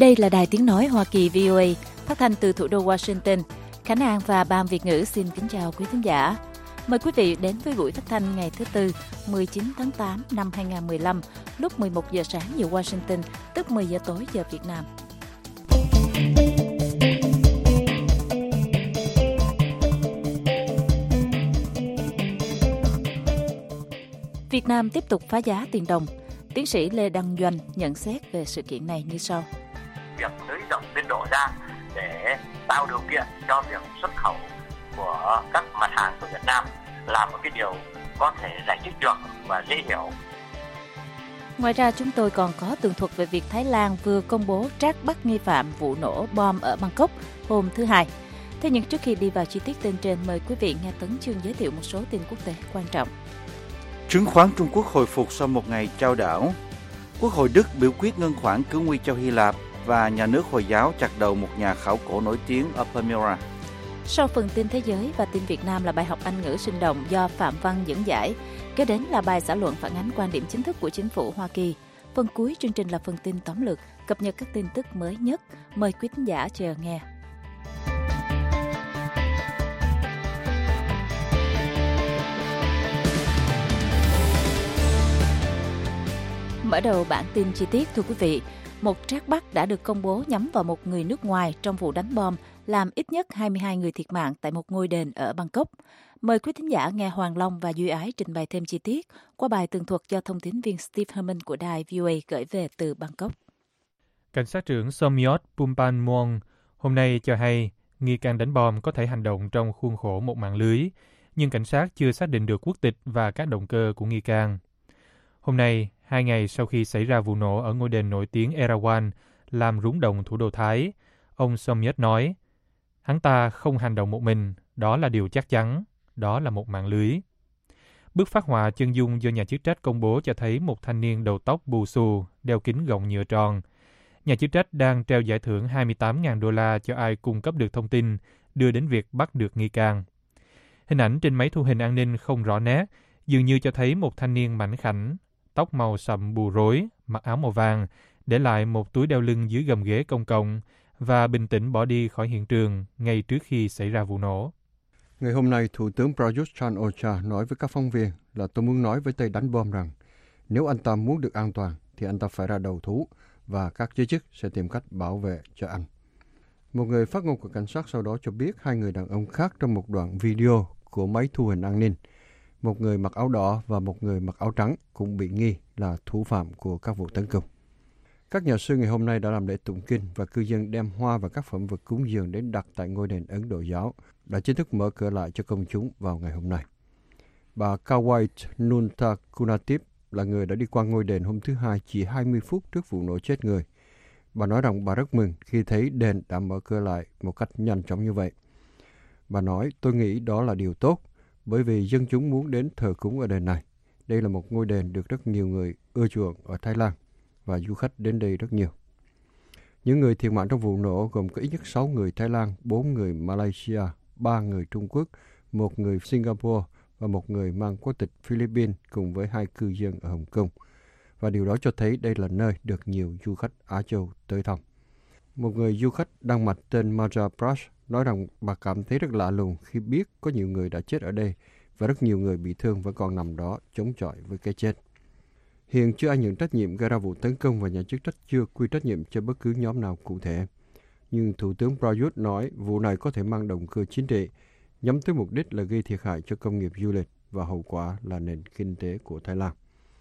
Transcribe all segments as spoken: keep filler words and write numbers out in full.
Đây là Đài Tiếng Nói Hoa Kỳ vê o a, phát thanh từ thủ đô Washington. Khánh An và Ban Việt ngữ xin kính chào quý thính giả. Mời quý vị đến với buổi phát thanh ngày thứ Tư, mười chín tháng tám năm hai nghìn không trăm mười lăm, lúc mười một giờ sáng giờ Washington, tức mười giờ tối giờ Việt Nam. Việt Nam tiếp tục phá giá tiền đồng. Tiến sĩ Lê Đăng Doanh nhận xét về sự kiện này như sau. Việc nới rộng biên độ ra để tạo điều kiện cho việc xuất khẩu của các mặt hàng của Việt Nam là một cái điều có thể giải thích được và dễ hiểu. Ngoài ra, chúng tôi còn có tường thuật về việc Thái Lan vừa công bố trác bắt nghi phạm vụ nổ bom ở Bangkok hôm thứ Hai. Thế nhưng trước khi đi vào chi tiết tên trên, mời quý vị nghe Tấn Chương giới thiệu một số tin quốc tế quan trọng. Chứng khoán Trung Quốc hồi phục sau một ngày chao đảo. Quốc hội Đức biểu quyết ngân khoản cứu nguy cho Hy Lạp và nhà nước Hồi giáo chặt đầu một nhà khảo cổ nổi tiếng ở Palmyra. Sau phần tin thế giới và tin Việt Nam là bài học Anh ngữ sinh động do Phạm Văn dẫn giải. Kế đến là bài xã luận phản ánh quan điểm chính thức của chính phủ Hoa Kỳ. Phần cuối chương trình là phần tin tóm lược, cập nhật các tin tức mới nhất. Mời quý khán giả chờ nghe. Mở đầu bản tin chi tiết, thưa quý vị, một trác bắt đã được công bố nhắm vào một người nước ngoài trong vụ đánh bom làm ít nhất hai mươi hai người thiệt mạng tại một ngôi đền ở Bangkok. Mời quý thính giả nghe Hoàng Long và Duy Ái trình bày thêm chi tiết qua bài tường thuật do thông tín viên Steve Herman của đài vê o a gửi về từ Bangkok. Cảnh sát trưởng Somyot Phumpanmong hôm nay cho hay nghi can đánh bom có thể hành động trong khuôn khổ một mạng lưới, nhưng cảnh sát chưa xác định được quốc tịch và các động cơ của nghi can. Hôm nay, hai ngày sau khi xảy ra vụ nổ ở ngôi đền nổi tiếng Erawan làm rúng động thủ đô Thái, ông Somyot nói, hắn ta không hành động một mình, đó là điều chắc chắn, đó là một mạng lưới. Bức phác họa chân dung do nhà chức trách công bố cho thấy một thanh niên đầu tóc bù xù, đeo kính gọng nhựa tròn. Nhà chức trách đang treo giải thưởng hai mươi tám nghìn đô la cho ai cung cấp được thông tin, đưa đến việc bắt được nghi can. Hình ảnh trên máy thu hình an ninh không rõ nét, dường như cho thấy một thanh niên mảnh khảnh, tóc màu sậm bù rối, mặc áo màu vàng, để lại một túi đeo lưng dưới gầm ghế công cộng và bình tĩnh bỏ đi khỏi hiện trường ngay trước khi xảy ra vụ nổ. Ngày hôm nay, Thủ tướng Prayut Chan-o-cha nói với các phóng viên là tôi muốn nói với tay đánh bom rằng nếu anh ta muốn được an toàn thì anh ta phải ra đầu thú và các giới chức sẽ tìm cách bảo vệ cho anh. Một người phát ngôn của cảnh sát sau đó cho biết hai người đàn ông khác trong một đoạn video của máy thu hình an ninh, một người mặc áo đỏ và một người mặc áo trắng cũng bị nghi là thủ phạm của các vụ tấn công. Các nhà sư ngày hôm nay đã làm lễ tụng kinh và cư dân đem hoa và các phẩm vật cúng dường đến đặt tại ngôi đền Ấn Độ giáo đã chính thức mở cửa lại cho công chúng vào ngày hôm nay. Bà Kawait Nuntakunatip là người đã đi qua ngôi đền hôm thứ Hai chỉ hai mươi phút trước vụ nổ chết người. Bà nói rằng bà rất mừng khi thấy đền đã mở cửa lại một cách nhanh chóng như vậy. Bà nói, tôi nghĩ đó là điều tốt, bởi vì dân chúng muốn đến thờ cúng ở đền này. Đây là một ngôi đền được rất nhiều người ưa chuộng ở Thái Lan và du khách đến đây rất nhiều. Những người thiệt mạng trong vụ nổ gồm có ít nhất sáu người Thái Lan, bốn người Malaysia, ba người Trung Quốc, một người Singapore và một người mang quốc tịch Philippines cùng với hai cư dân ở Hồng Kông. Và điều đó cho thấy đây là nơi được nhiều du khách Á Châu tới thăm. Một người du khách Đan Mạch tên Maja Prash nói rằng bà cảm thấy rất lạ lùng khi biết có nhiều người đã chết ở đây và rất nhiều người bị thương vẫn còn nằm đó chống chọi với cái chết. Hiện chưa ai nhận trách nhiệm gây ra vụ tấn công và nhà chức trách chưa quy trách nhiệm cho bất cứ nhóm nào cụ thể. Nhưng Thủ tướng Prayut nói vụ này có thể mang động cơ chính trị, nhắm tới mục đích là gây thiệt hại cho công nghiệp du lịch và hậu quả là nền kinh tế của Thái Lan.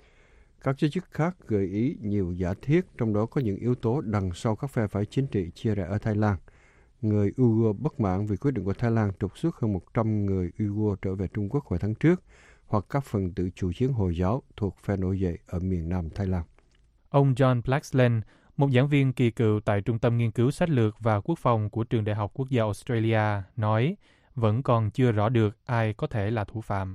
Các giới chức khác gợi ý nhiều giả thiết, trong đó có những yếu tố đằng sau các phe phái chính trị chia rẽ ở Thái Lan. Người Uyghur bất mãn vì quyết định của Thái Lan trục xuất hơn một trăm người Uyghur trở về Trung Quốc hồi tháng trước, hoặc các phần tử chủ chiến Hồi giáo thuộc phe nổi dậy ở miền Nam Thái Lan. Ông John Blaxland, một giảng viên kỳ cựu tại Trung tâm Nghiên cứu Sách lược và Quốc phòng của Trường Đại học Quốc gia Australia, nói vẫn còn chưa rõ được ai có thể là thủ phạm.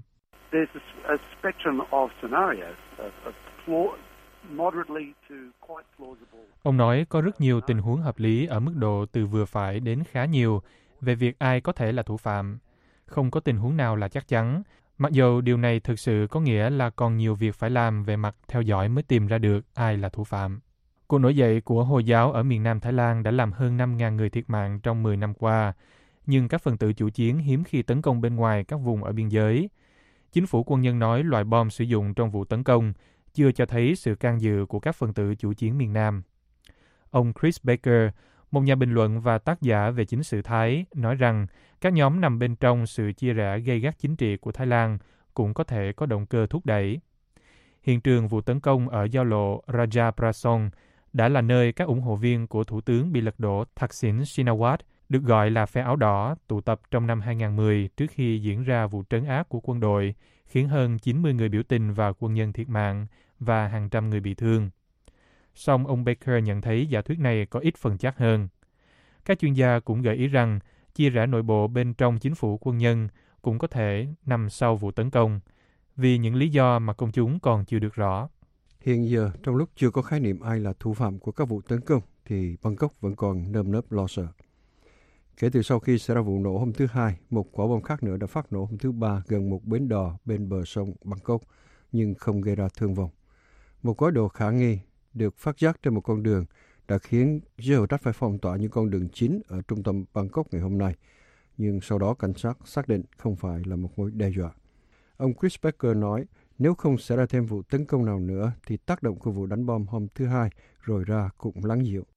Ông nói có rất nhiều tình huống hợp lý ở mức độ từ vừa phải đến khá nhiều về việc ai có thể là thủ phạm. Không có tình huống nào là chắc chắn, mặc dù điều này thực sự có nghĩa là còn nhiều việc phải làm về mặt theo dõi mới tìm ra được ai là thủ phạm. Cuộc nổi dậy của Hồi giáo ở miền Nam Thái Lan đã làm hơn năm nghìn người thiệt mạng trong mười năm qua, nhưng các phần tử chủ chiến hiếm khi tấn công bên ngoài các vùng ở biên giới. Chính phủ quân nhân nói loại bom sử dụng trong vụ tấn công chưa cho thấy sự can dự của các phần tử chủ chiến miền Nam. Ông Chris Baker, một nhà bình luận và tác giả về chính sự Thái, nói rằng các nhóm nằm bên trong sự chia rẽ gay gắt chính trị của Thái Lan cũng có thể có động cơ thúc đẩy. Hiện trường vụ tấn công ở giao lộ Rajaprasong đã là nơi các ủng hộ viên của Thủ tướng bị lật đổ Thaksin Shinawatra, được gọi là phe áo đỏ, tụ tập trong năm hai nghìn không trăm mười trước khi diễn ra vụ trấn áp của quân đội, khiến hơn chín mươi người biểu tình và quân nhân thiệt mạng và hàng trăm người bị thương. Song ông Baker nhận thấy giả thuyết này có ít phần chắc hơn. Các chuyên gia cũng gợi ý rằng chia rẽ nội bộ bên trong chính phủ quân nhân cũng có thể nằm sau vụ tấn công, vì những lý do mà công chúng còn chưa được rõ. Hiện giờ, trong lúc chưa có khái niệm ai là thủ phạm của các vụ tấn công, thì Bangkok vẫn còn nơm nớp lo sợ. Kể từ sau khi xảy ra vụ nổ hôm thứ Hai, một quả bom khác nữa đã phát nổ hôm thứ Ba gần một bến đò bên bờ sông Bangkok, nhưng không gây ra thương vong. Một gói đồ khả nghi được phát giác trên một con đường đã khiến giới hữu trách phải phong tỏa những con đường chính ở trung tâm Bangkok ngày hôm nay, nhưng sau đó cảnh sát xác định không phải là một mối đe dọa. Ông Chris Baker nói, nếu không xảy ra thêm vụ tấn công nào nữa, thì tác động của vụ đánh bom hôm thứ Hai rồi ra cũng lắng dịu.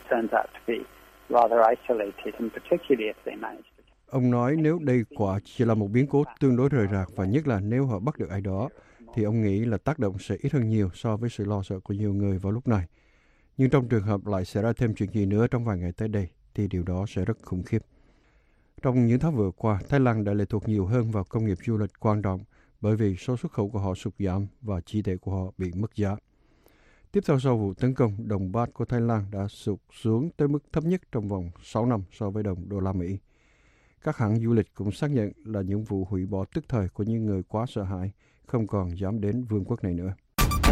Ông nói nếu đây quả chỉ là một biến cố tương đối rời rạc và nhất là nếu họ bắt được ai đó, thì ông nghĩ là tác động sẽ ít hơn nhiều so với sự lo sợ của nhiều người vào lúc này. Nhưng trong trường hợp lại xảy ra thêm chuyện gì nữa trong vài ngày tới đây, thì điều đó sẽ rất khủng khiếp. Trong những tháng vừa qua, Thái Lan đã lệ thuộc nhiều hơn vào công nghiệp du lịch quan trọng bởi vì số xuất khẩu của họ sụt giảm và chi tệ của họ bị mất giá. Tiếp theo sau vụ tấn công, đồng baht của Thái Lan đã sụt xuống tới mức thấp nhất trong vòng sáu năm so với đồng đô la Mỹ. Các hãng du lịch cũng xác nhận là những vụ hủy bỏ tức thời của những người quá sợ hãi không còn dám đến vương quốc này nữa.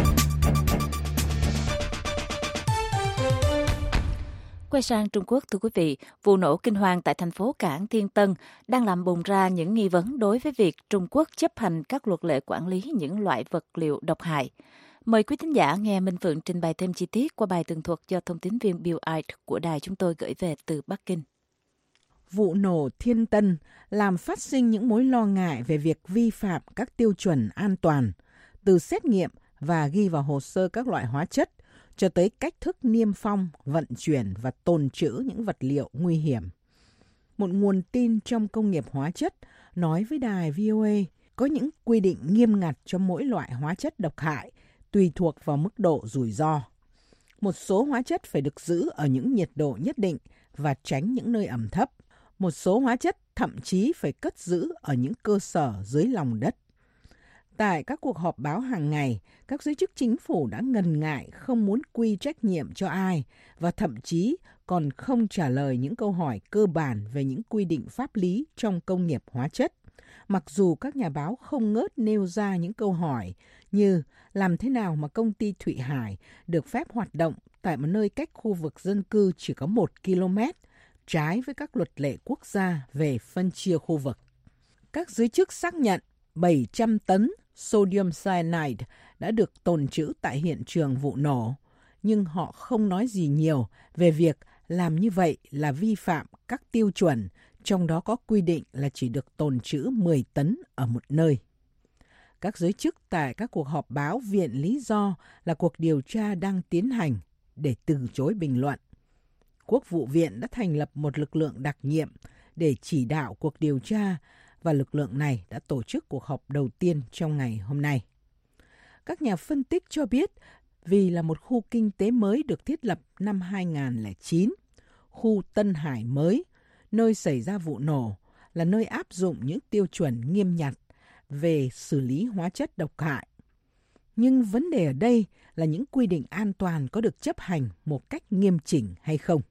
Quay sang Trung Quốc, thưa quý vị, vụ nổ kinh hoàng tại thành phố cảng Thiên Tân đang làm bùng ra những nghi vấn đối với việc Trung Quốc chấp hành các luật lệ quản lý những loại vật liệu độc hại. Mời quý thính giả nghe Minh Phượng trình bày thêm chi tiết qua bài tường thuật do thông tín viên Bill Ide của đài chúng tôi gửi về từ Bắc Kinh. Vụ nổ Thiên Tân làm phát sinh những mối lo ngại về việc vi phạm các tiêu chuẩn an toàn, từ xét nghiệm và ghi vào hồ sơ các loại hóa chất, cho tới cách thức niêm phong, vận chuyển và tồn trữ những vật liệu nguy hiểm. Một nguồn tin trong công nghiệp hóa chất nói với đài vê o a có những quy định nghiêm ngặt cho mỗi loại hóa chất độc hại, tùy thuộc vào mức độ rủi ro. Một số hóa chất phải được giữ ở những nhiệt độ nhất định và tránh những nơi ẩm thấp. Một số hóa chất thậm chí phải cất giữ ở những cơ sở dưới lòng đất. Tại các cuộc họp báo hàng ngày, các giới chức chính phủ đã ngần ngại không muốn quy trách nhiệm cho ai và thậm chí còn không trả lời những câu hỏi cơ bản về những quy định pháp lý trong công nghiệp hóa chất. Mặc dù các nhà báo không ngớt nêu ra những câu hỏi như làm thế nào mà công ty Thụy Hải được phép hoạt động tại một nơi cách khu vực dân cư chỉ có một ki lô mét, trái với các luật lệ quốc gia về phân chia khu vực. Các giới chức xác nhận bảy trăm tấn sodium cyanide đã được tồn trữ tại hiện trường vụ nổ, nhưng họ không nói gì nhiều về việc làm như vậy là vi phạm các tiêu chuẩn, trong đó có quy định là chỉ được tồn trữ mười tấn ở một nơi. Các giới chức tại các cuộc họp báo viện lý do là cuộc điều tra đang tiến hành để từ chối bình luận. Quốc vụ viện đã thành lập một lực lượng đặc nhiệm để chỉ đạo cuộc điều tra và lực lượng này đã tổ chức cuộc họp đầu tiên trong ngày hôm nay. Các nhà phân tích cho biết vì là một khu kinh tế mới được thiết lập năm hai nghìn không trăm lẻ chín, khu Tân Hải mới, nơi xảy ra vụ nổ, là nơi áp dụng những tiêu chuẩn nghiêm ngặt về xử lý hóa chất độc hại. Nhưng vấn đề ở đây là những quy định an toàn có được chấp hành một cách nghiêm chỉnh hay không.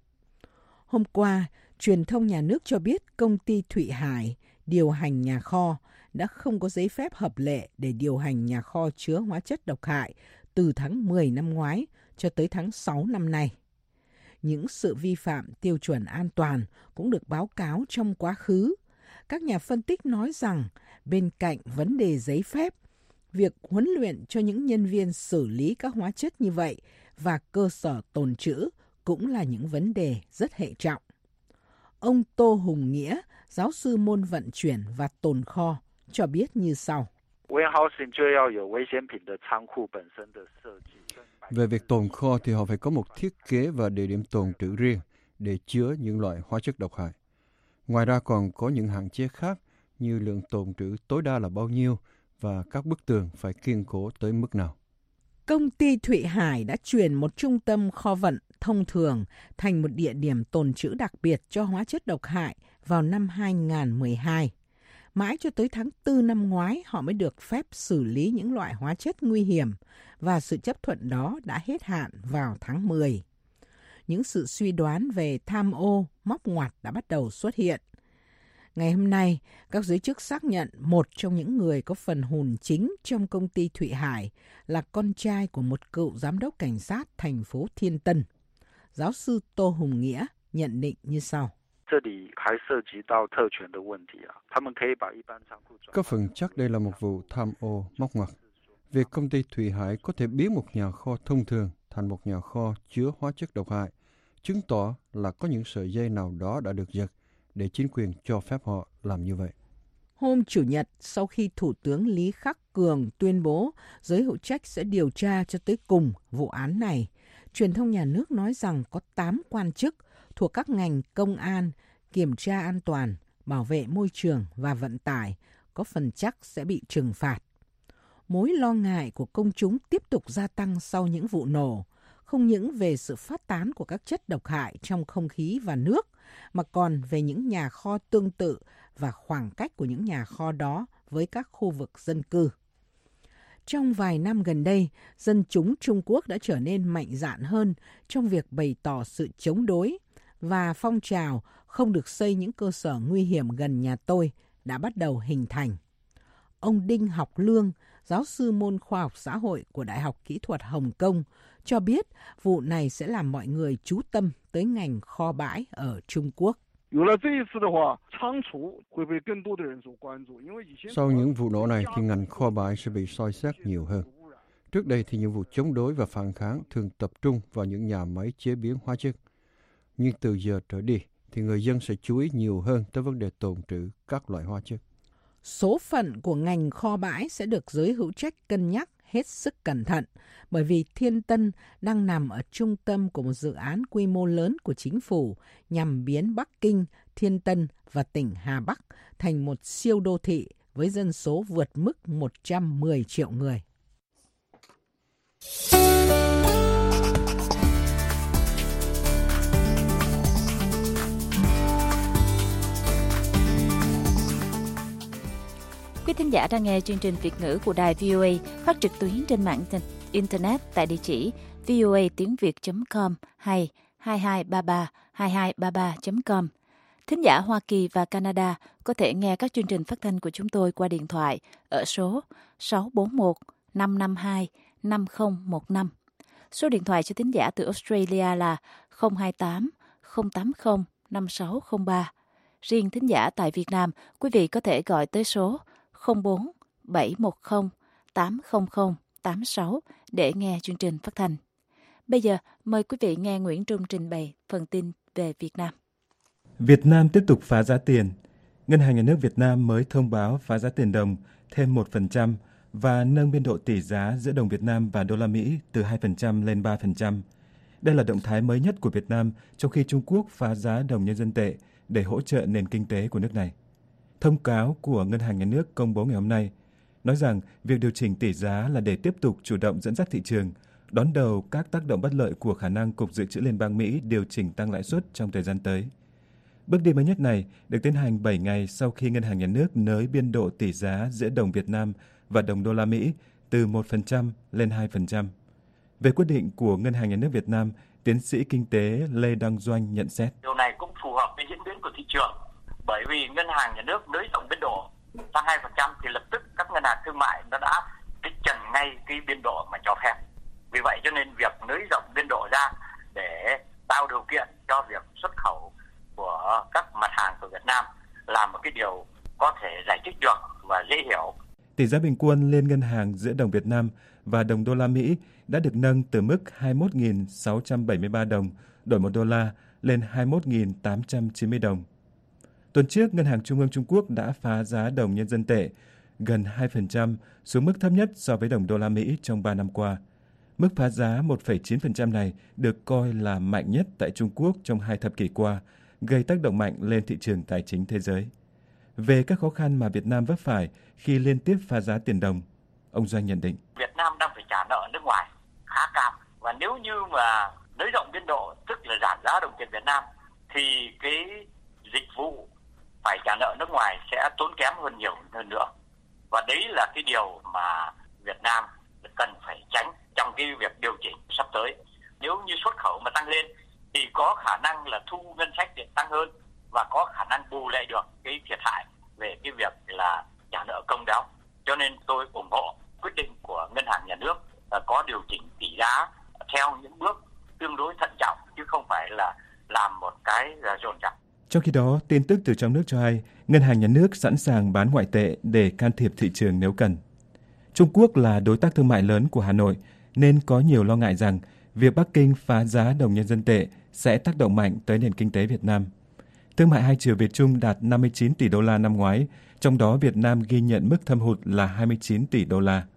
Hôm qua, truyền thông nhà nước cho biết công ty Thụy Hải điều hành nhà kho đã không có giấy phép hợp lệ để điều hành nhà kho chứa hóa chất độc hại từ tháng mười năm ngoái cho tới tháng sáu năm nay. Những sự vi phạm tiêu chuẩn an toàn cũng được báo cáo trong quá khứ. Các nhà phân tích nói rằng bên cạnh vấn đề giấy phép, việc huấn luyện cho những nhân viên xử lý các hóa chất như vậy và cơ sở tồn trữ cũng là những vấn đề rất hệ trọng. Ông Tô Hùng Nghĩa, giáo sư môn vận chuyển và tồn kho, cho biết như sau. Về việc tồn kho thì họ phải có một thiết kế và địa điểm tồn trữ riêng để chứa những loại hóa chất độc hại. Ngoài ra còn có những hạn chế khác như lượng tồn trữ tối đa là bao nhiêu và các bức tường phải kiên cố tới mức nào. Công ty Thụy Hải đã chuyển một trung tâm kho vận thông thường thành một địa điểm tồn trữ đặc biệt cho hóa chất độc hại vào năm hai không một hai. Mãi cho tới tháng tư năm ngoái họ mới được phép xử lý những loại hóa chất nguy hiểm và sự chấp thuận đó đã hết hạn vào tháng mười. Những sự suy đoán về tham ô, móc ngoặt đã bắt đầu xuất hiện. Ngày hôm nay, các giới chức xác nhận một trong những người có phần hùn chính trong công ty Thụy Hải là con trai của một cựu giám đốc cảnh sát thành phố Thiên Tân. Giáo sư Tô Hùng Nghĩa nhận định như sau. Có phần chắc đây là một vụ tham ô móc ngoặt. Việc công ty Thụy Hải có thể biến một nhà kho thông thường thành một nhà kho chứa hóa chất độc hại, chứng tỏ là có những sợi dây nào đó đã được giật để chính quyền cho phép họ làm như vậy. Hôm Chủ nhật, sau khi Thủ tướng Lý Khắc Cường tuyên bố giới hữu trách sẽ điều tra cho tới cùng vụ án này, truyền thông nhà nước nói rằng có tám quan chức thuộc các ngành công an, kiểm tra an toàn, bảo vệ môi trường và vận tải có phần chắc sẽ bị trừng phạt. Mối lo ngại của công chúng tiếp tục gia tăng sau những vụ nổ, không những về sự phát tán của các chất độc hại trong không khí và nước, mà còn về những nhà kho tương tự và khoảng cách của những nhà kho đó với các khu vực dân cư. Trong vài năm gần đây, dân chúng Trung Quốc đã trở nên mạnh dạn hơn trong việc bày tỏ sự chống đối, và phong trào không được xây những cơ sở nguy hiểm gần nhà tôi đã bắt đầu hình thành. Ông Đinh Học Lương, giáo sư môn khoa học xã hội của Đại học Kỹ thuật Hồng Kông, cho biết vụ này sẽ làm mọi người chú tâm tới ngành kho bãi ở Trung Quốc. Sau những vụ nổ này thì ngành kho bãi sẽ bị soi xét nhiều hơn. Trước đây thì những vụ chống đối và phản kháng thường tập trung vào những nhà máy chế biến hóa chất. Nhưng từ giờ trở đi thì người dân sẽ chú ý nhiều hơn tới vấn đề tồn trữ các loại hóa chất. Số phận của ngành kho bãi sẽ được giới hữu trách cân nhắc hết sức cẩn thận, bởi vì Thiên Tân đang nằm ở trung tâm của một dự án quy mô lớn của chính phủ nhằm biến Bắc Kinh, Thiên Tân và tỉnh Hà Bắc thành một siêu đô thị với dân số vượt mức một trăm mười triệu người. Quý thính giả đang nghe chương trình Việt ngữ của đài vê o a phát trực tuyến trên mạng Internet tại địa chỉ voa tiếng việt chấm com hay hai hai ba ba hai hai ba ba chấm com. Thính giả Hoa Kỳ và Canada có thể nghe các chương trình phát thanh của chúng tôi qua điện thoại ở số sáu bốn một năm năm hai năm không một năm. Số điện thoại cho thính giả từ Australia là không hai tám không tám không năm sáu không ba. Riêng thính giả tại Việt Nam, quý vị có thể gọi tới số không bốn bảy một không tám không không tám sáu để nghe chương trình phát thanh. Bây giờ, mời quý vị nghe Nguyễn Trung trình bày phần tin về Việt Nam. Việt Nam tiếp tục phá giá tiền. Ngân hàng Nhà nước Việt Nam mới thông báo phá giá tiền đồng thêm một phần trăm và nâng biên độ tỷ giá giữa đồng Việt Nam và đô la Mỹ từ hai phần trăm lên ba phần trăm. Đây là động thái mới nhất của Việt Nam trong khi Trung Quốc phá giá đồng nhân dân tệ để hỗ trợ nền kinh tế của nước này. Thông cáo của Ngân hàng Nhà nước công bố ngày hôm nay nói rằng việc điều chỉnh tỷ giá là để tiếp tục chủ động dẫn dắt thị trường, đón đầu các tác động bất lợi của khả năng Cục Dự trữ Liên bang Mỹ điều chỉnh tăng lãi suất trong thời gian tới. Bước đi mới nhất này được tiến hành bảy ngày sau khi Ngân hàng Nhà nước nới biên độ tỷ giá giữa đồng Việt Nam và đồng đô la Mỹ từ một phần trăm lên hai phần trăm. Về quyết định của Ngân hàng Nhà nước Việt Nam, tiến sĩ kinh tế Lê Đăng Doanh nhận xét. Điều này cũng phù hợp với diễn biến của thị trường, bởi vì Ngân hàng Nhà nước nới rộng biên độ tăng hai phần trăm thì lập tức các ngân hàng thương mại nó đã kích trần ngay cái biên độ mà cho phép. Vì vậy cho nên việc nới rộng biên độ ra để tạo điều kiện cho việc xuất khẩu của các mặt hàng của Việt Nam là một cái điều có thể giải thích được và dễ hiểu. tỷ giá bình quân liên ngân hàng giữa đồng Việt Nam và đồng đô la Mỹ đã được nâng từ mức hai mươi mốt nghìn sáu trăm bảy mươi ba đồng đổi một đô la lên hai mươi mốt nghìn tám trăm chín mươi đồng. Tuần trước, Ngân hàng Trung ương Trung Quốc đã phá giá đồng nhân dân tệ gần hai phần trăm xuống mức thấp nhất so với đồng đô la Mỹ trong ba năm qua. Mức phá giá một phẩy chín phần trăm này được coi là mạnh nhất tại Trung Quốc trong hai thập kỷ qua, gây tác động mạnh lên thị trường tài chính thế giới. Về các khó khăn mà Việt Nam vấp phải khi liên tiếp phá giá tiền đồng, ông Doanh nhận định. Việt Nam đang phải trả nợ nước ngoài khá cao, và nếu như mà nới rộng biên độ, tức là giảm giá đồng tiền Việt Nam, thì cái dịch vụ phải trả nợ nước ngoài sẽ tốn kém hơn nhiều hơn nữa. Và đấy là cái điều mà Việt Nam cần phải tránh trong cái việc điều chỉnh sắp tới. Nếu như xuất khẩu mà tăng lên thì có khả năng là thu ngân sách điện tăng hơn và có khả năng bù lại được cái thiệt hại về cái việc là trả nợ công đó. Cho nên tôi ủng hộ quyết định của Ngân hàng Nhà nước là có điều chỉnh tỷ giá theo những bước tương đối thận trọng, chứ không phải là làm một cái dồn dập. Trong khi đó, tin tức từ trong nước cho hay Ngân hàng Nhà nước sẵn sàng bán ngoại tệ để can thiệp thị trường nếu cần. Trung Quốc là đối tác thương mại lớn của Hà Nội nên có nhiều lo ngại rằng việc Bắc Kinh phá giá đồng nhân dân tệ sẽ tác động mạnh tới nền kinh tế Việt Nam. Thương mại hai chiều Việt Trung đạt năm mươi chín tỷ đô la năm ngoái, trong đó Việt Nam ghi nhận mức thâm hụt là hai mươi chín tỷ đô la.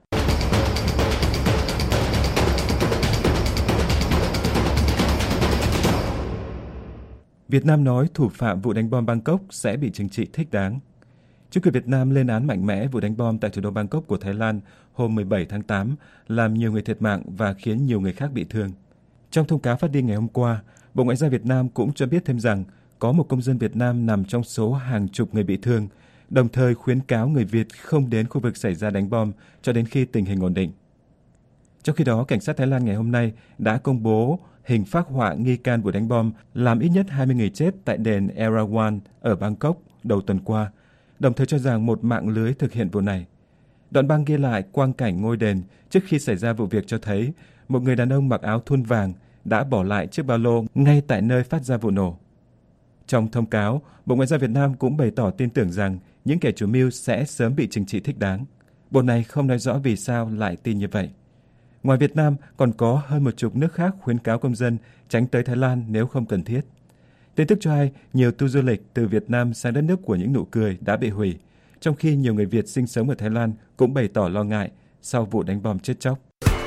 Việt Nam nói thủ phạm vụ đánh bom Bangkok sẽ bị trừng trị thích đáng. Chính quyền Việt Nam lên án mạnh mẽ vụ đánh bom tại thủ đô Bangkok của Thái Lan hôm mười bảy tháng tám, làm nhiều người thiệt mạng và khiến nhiều người khác bị thương. Trong thông cáo phát đi ngày hôm qua, Bộ Ngoại giao Việt Nam cũng cho biết thêm rằng có một công dân Việt Nam nằm trong số hàng chục người bị thương, đồng thời khuyến cáo người Việt không đến khu vực xảy ra đánh bom cho đến khi tình hình ổn định. Trong khi đó, cảnh sát Thái Lan ngày hôm nay đã công bố hình phác họa nghi can vụ đánh bom làm ít nhất hai mươi người chết tại đền Erawan ở Bangkok đầu tuần qua, đồng thời cho rằng một mạng lưới thực hiện vụ này. Đoạn băng ghi lại quang cảnh ngôi đền trước khi xảy ra vụ việc cho thấy một người đàn ông mặc áo thun vàng đã bỏ lại chiếc ba lô ngay tại nơi phát ra vụ nổ. Trong thông cáo, Bộ Ngoại giao Việt Nam cũng bày tỏ tin tưởng rằng những kẻ chủ mưu sẽ sớm bị trừng trị thích đáng. Bộ này không nói rõ vì sao lại tin như vậy. Ngoài Việt Nam, còn có hơn một chục nước khác khuyến cáo công dân tránh tới Thái Lan nếu không cần thiết. Tin tức cho hay, nhiều tour du lịch từ Việt Nam sang đất nước của những nụ cười đã bị hủy, trong khi nhiều người Việt sinh sống ở Thái Lan cũng bày tỏ lo ngại sau vụ đánh bom chết chóc.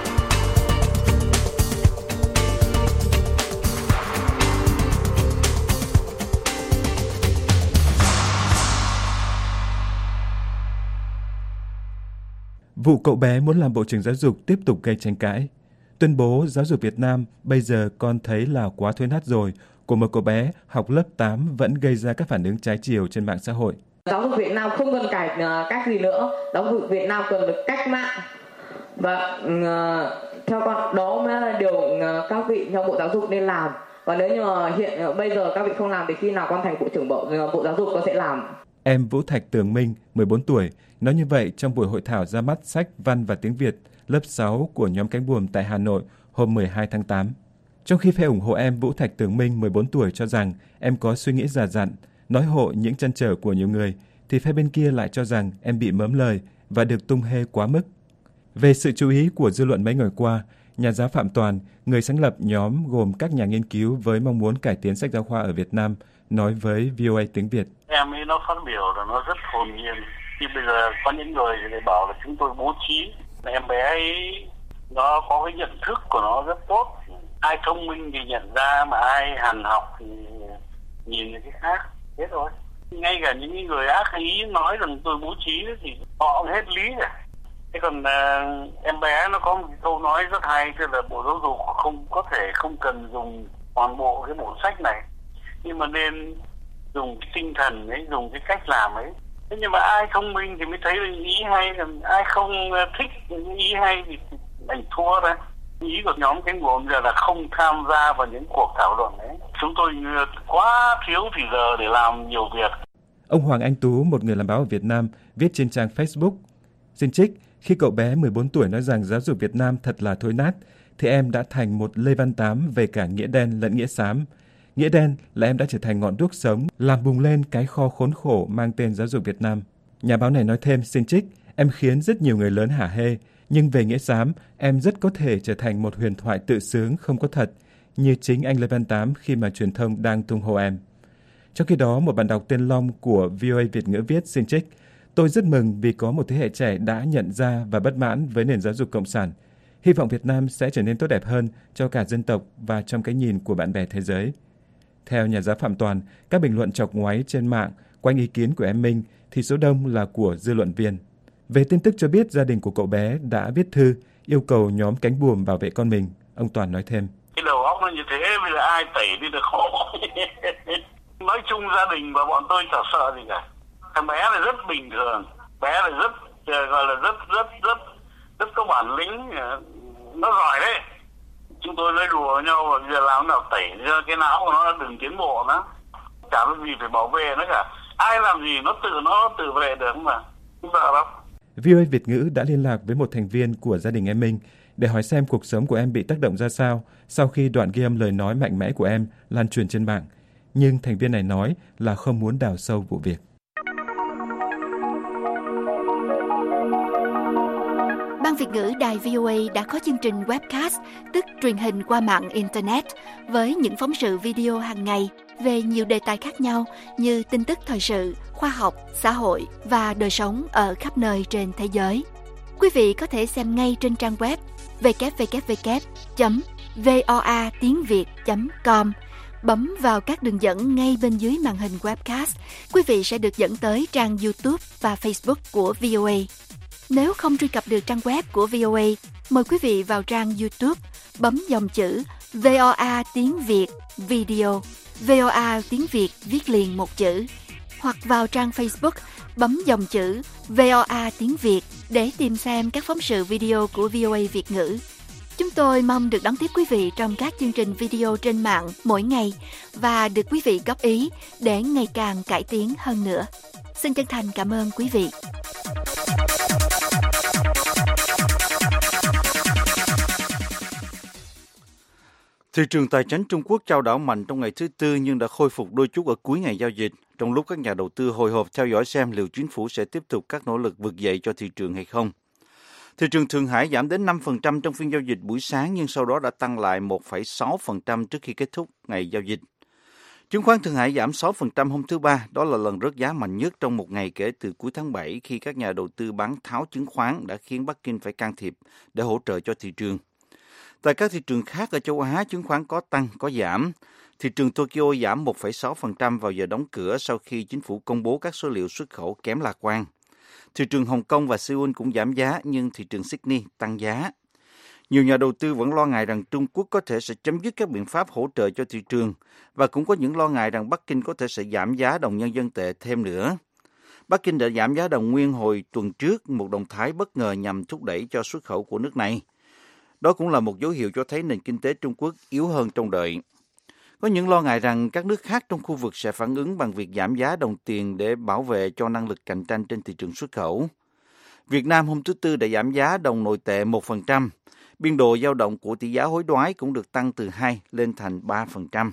Vụ cậu bé muốn làm Bộ trưởng Giáo dục tiếp tục gây tranh cãi. Tuyên bố Giáo dục Việt Nam bây giờ con thấy là quá thối nát rồi của một cậu bé học lớp tám vẫn gây ra các phản ứng trái chiều trên mạng xã hội. Giáo dục Việt Nam không cần cải cách gì nữa. Giáo dục Việt Nam cần được cách mạng. Và uh, theo con đó mới là điều uh, các vị trong Bộ Giáo dục nên làm. Và nếu như mà hiện uh, bây giờ các vị không làm thì khi nào con thành Bộ trưởng Bộ, uh, Bộ Giáo dục con sẽ làm. Em Vũ Thạch Tường Minh, mười bốn tuổi, nói như vậy trong buổi hội thảo ra mắt sách văn và tiếng Việt lớp sáu của nhóm Cánh Buồm tại Hà Nội hôm mười hai tháng tám. Trong khi phe ủng hộ em Vũ Thạch Tường Minh, mười bốn tuổi, cho rằng em có suy nghĩ già dặn, nói hộ những trăn trở của nhiều người, thì phe bên kia lại cho rằng em bị mớm lời và được tung hê quá mức. Về sự chú ý của dư luận mấy ngày qua, nhà giáo Phạm Toàn, người sáng lập nhóm gồm các nhà nghiên cứu với mong muốn cải tiến sách giáo khoa ở Việt Nam, nói với vê o a tiếng Việt. Em ấy nó phát biểu là nó rất hồn nhiên. Thì bây giờ có những người thì bảo là chúng tôi bố trí. Em bé ấy nó có cái nhận thức của nó rất tốt. Ai thông minh thì nhận ra, mà ai hằn học thì nhìn thấy cái khác. Thế thôi. Ngay cả những người ác ý nói rằng tôi bố trí thì họ cũng hết lý rồi. Thế còn uh, em bé nó có một câu nói rất hay, tức là Bộ Giáo dục không có thể không cần dùng toàn bộ cái bộ sách này, nhưng mà nên dùng cái tinh thần ấy, dùng cái cách làm ấy. Thế nhưng mà ai thông minh thì mới thấy ý hay, ai không thích những ý hay thì đành thua đấy. Ý của nhóm Cánh Buồm giờ là không tham gia vào những cuộc thảo luận ấy. Chúng tôi quá thiếu thì giờ để làm nhiều việc. Ông Hoàng Anh Tú, một người làm báo ở Việt Nam, viết trên trang Facebook: xin trích, khi cậu bé mười bốn tuổi nói rằng giáo dục Việt Nam thật là thối nát, thì em đã thành một Lê Văn Tám về cả nghĩa đen lẫn nghĩa xám. Nghĩa đen là em đã trở thành ngọn đuốc sống, làm bùng lên cái kho khốn khổ mang tên giáo dục Việt Nam. Nhà báo này nói thêm, xin trích, Em khiến rất nhiều người lớn hả hê, nhưng về nghĩa xám, em rất có thể trở thành một huyền thoại tự sướng không có thật, như chính anh Lê Văn Tám khi mà truyền thông đang tung hô em. Trong khi đó, một bạn đọc tên Long của vê o a Việt ngữ viết xin trích: Tôi rất mừng vì có một thế hệ trẻ đã nhận ra và bất mãn với nền giáo dục cộng sản. Hy vọng Việt Nam sẽ trở nên tốt đẹp hơn cho cả dân tộc và trong cái nhìn của bạn bè thế giới. Theo nhà giáo Phạm Toàn, các bình luận chọc ngoáy trên mạng quanh ý kiến của em Minh thì số đông là của dư luận viên. Về tin tức cho biết gia đình của cậu bé đã viết thư yêu cầu nhóm cánh buồm bảo vệ con mình, ông Toàn nói thêm. Cái đầu óc nó như thế, bây giờ ai tẩy đi được khó. Nói chung gia đình và bọn tôi chẳng sợ gì cả. Thằng bé này rất bình thường, bé này rất gọi là rất rất rất rất có bản lĩnh, nó giỏi đấy. Chúng tôi nói đùa với nhau và giờ làm nào tẩy ra cái não của nó đừng tiến bộ nữa. Chả có gì phải bảo vệ nó cả. Ai làm gì nó tự nó tự vệ được mà. Không sợ đâu. vê o a Việt ngữ đã liên lạc với một thành viên của gia đình em Minh để hỏi xem cuộc sống của em bị tác động ra sao sau khi đoạn ghi âm lời nói mạnh mẽ của em lan truyền trên mạng. Nhưng thành viên này nói là không muốn đào sâu vụ việc. Ban Việt ngữ Đài vê o a đã có chương trình webcast, tức truyền hình qua mạng Internet, với những phóng sự video hàng ngày về nhiều đề tài khác nhau như tin tức thời sự, khoa học, xã hội và đời sống ở khắp nơi trên thế giới. Quý vị có thể xem ngay trên trang web w w w chấm voa tiếng việt chấm com. Bấm vào các đường dẫn ngay bên dưới màn hình webcast, quý vị sẽ được dẫn tới trang YouTube và Facebook của vê o a. Nếu không truy cập được trang web của vê o a, mời quý vị vào trang YouTube, bấm dòng chữ vê o a tiếng Việt Video, vê o a tiếng Việt viết liền một chữ, hoặc vào trang Facebook, bấm dòng chữ vê o a tiếng Việt để tìm xem các phóng sự video của vê o a Việt ngữ. Chúng tôi mong được đón tiếp quý vị trong các chương trình video trên mạng mỗi ngày và được quý vị góp ý để ngày càng cải tiến hơn nữa. Xin chân thành cảm ơn quý vị. Thị trường tài chính Trung Quốc chao đảo mạnh trong ngày thứ Tư nhưng đã khôi phục đôi chút ở cuối ngày giao dịch, trong lúc các nhà đầu tư hồi hộp theo dõi xem liệu chính phủ sẽ tiếp tục các nỗ lực vực dậy cho thị trường hay không. Thị trường Thượng Hải giảm đến năm phần trăm trong phiên giao dịch buổi sáng nhưng sau đó đã tăng lại một phẩy sáu phần trăm trước khi kết thúc ngày giao dịch. Chứng khoán Thượng Hải giảm sáu phần trăm hôm thứ Ba, đó là lần rớt giá mạnh nhất trong một ngày kể từ cuối tháng bảy khi các nhà đầu tư bán tháo chứng khoán đã khiến Bắc Kinh phải can thiệp để hỗ trợ cho thị trường. Tại các thị trường khác ở châu Á, chứng khoán có tăng, có giảm. Thị trường Tokyo giảm một phẩy sáu phần trăm vào giờ đóng cửa sau khi chính phủ công bố các số liệu xuất khẩu kém lạc quan. Thị trường Hồng Kông và Seoul cũng giảm giá, nhưng thị trường Sydney tăng giá. Nhiều nhà đầu tư vẫn lo ngại rằng Trung Quốc có thể sẽ chấm dứt các biện pháp hỗ trợ cho thị trường, và cũng có những lo ngại rằng Bắc Kinh có thể sẽ giảm giá đồng nhân dân tệ thêm nữa. Bắc Kinh đã giảm giá đồng nguyên hồi tuần trước, một động thái bất ngờ nhằm thúc đẩy cho xuất khẩu của nước này. Đó cũng là một dấu hiệu cho thấy nền kinh tế Trung Quốc yếu hơn trông đợi. Có những lo ngại rằng các nước khác trong khu vực sẽ phản ứng bằng việc giảm giá đồng tiền để bảo vệ cho năng lực cạnh tranh trên thị trường xuất khẩu. Việt Nam hôm thứ Tư đã giảm giá đồng nội tệ một phần trăm. Biên độ dao động của tỷ giá hối đoái cũng được tăng từ hai lên thành ba phần trăm.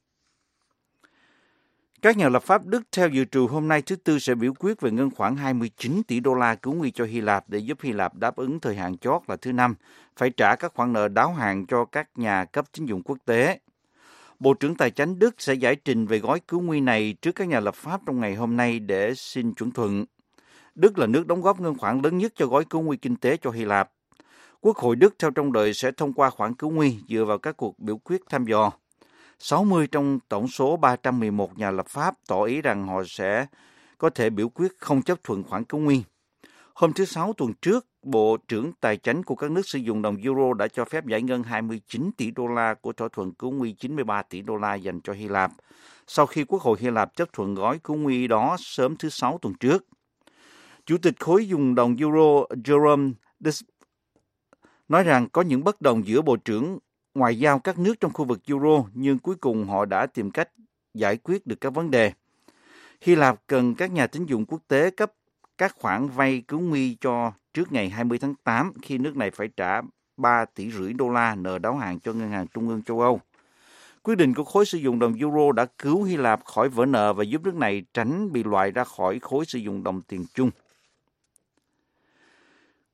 Các nhà lập pháp Đức theo dự trù hôm nay thứ Tư sẽ biểu quyết về ngân khoản hai mươi chín tỷ đô la cứu nguy cho Hy Lạp để giúp Hy Lạp đáp ứng thời hạn chót là thứ Năm, phải trả các khoản nợ đáo hạn cho các nhà cấp tín dụng quốc tế. Bộ trưởng Tài chánh Đức sẽ giải trình về gói cứu nguy này trước các nhà lập pháp trong ngày hôm nay để xin chuẩn thuận. Đức là nước đóng góp ngân khoản lớn nhất cho gói cứu nguy kinh tế cho Hy Lạp. Quốc hội Đức theo trông đợi sẽ thông qua khoản cứu nguy dựa vào các cuộc biểu quyết thăm dò. sáu mươi trong tổng số ba trăm mười một nhà lập pháp tỏ ý rằng họ sẽ có thể biểu quyết không chấp thuận khoản cứu nguy. Hôm thứ Sáu tuần trước, Bộ trưởng Tài chánh của các nước sử dụng đồng euro đã cho phép giải ngân hai mươi chín tỷ đô la của thỏa thuận cứu nguy chín mươi ba tỷ đô la dành cho Hy Lạp, sau khi Quốc hội Hy Lạp chấp thuận gói cứu nguy đó sớm thứ Sáu tuần trước. Chủ tịch khối dùng đồng euro Jerome Dis nói rằng có những bất đồng giữa Bộ trưởng Ngoại giao các nước trong khu vực euro, nhưng cuối cùng họ đã tìm cách giải quyết được các vấn đề. Hy Lạp cần các nhà tín dụng quốc tế cấp các khoản vay cứu nguy cho trước ngày hai mươi tháng tám khi nước này phải trả ba tỷ rưỡi đô la nợ đáo hạn cho Ngân hàng Trung ương châu Âu. Quyết định của khối sử dụng đồng euro đã cứu Hy Lạp khỏi vỡ nợ và giúp nước này tránh bị loại ra khỏi khối sử dụng đồng tiền chung.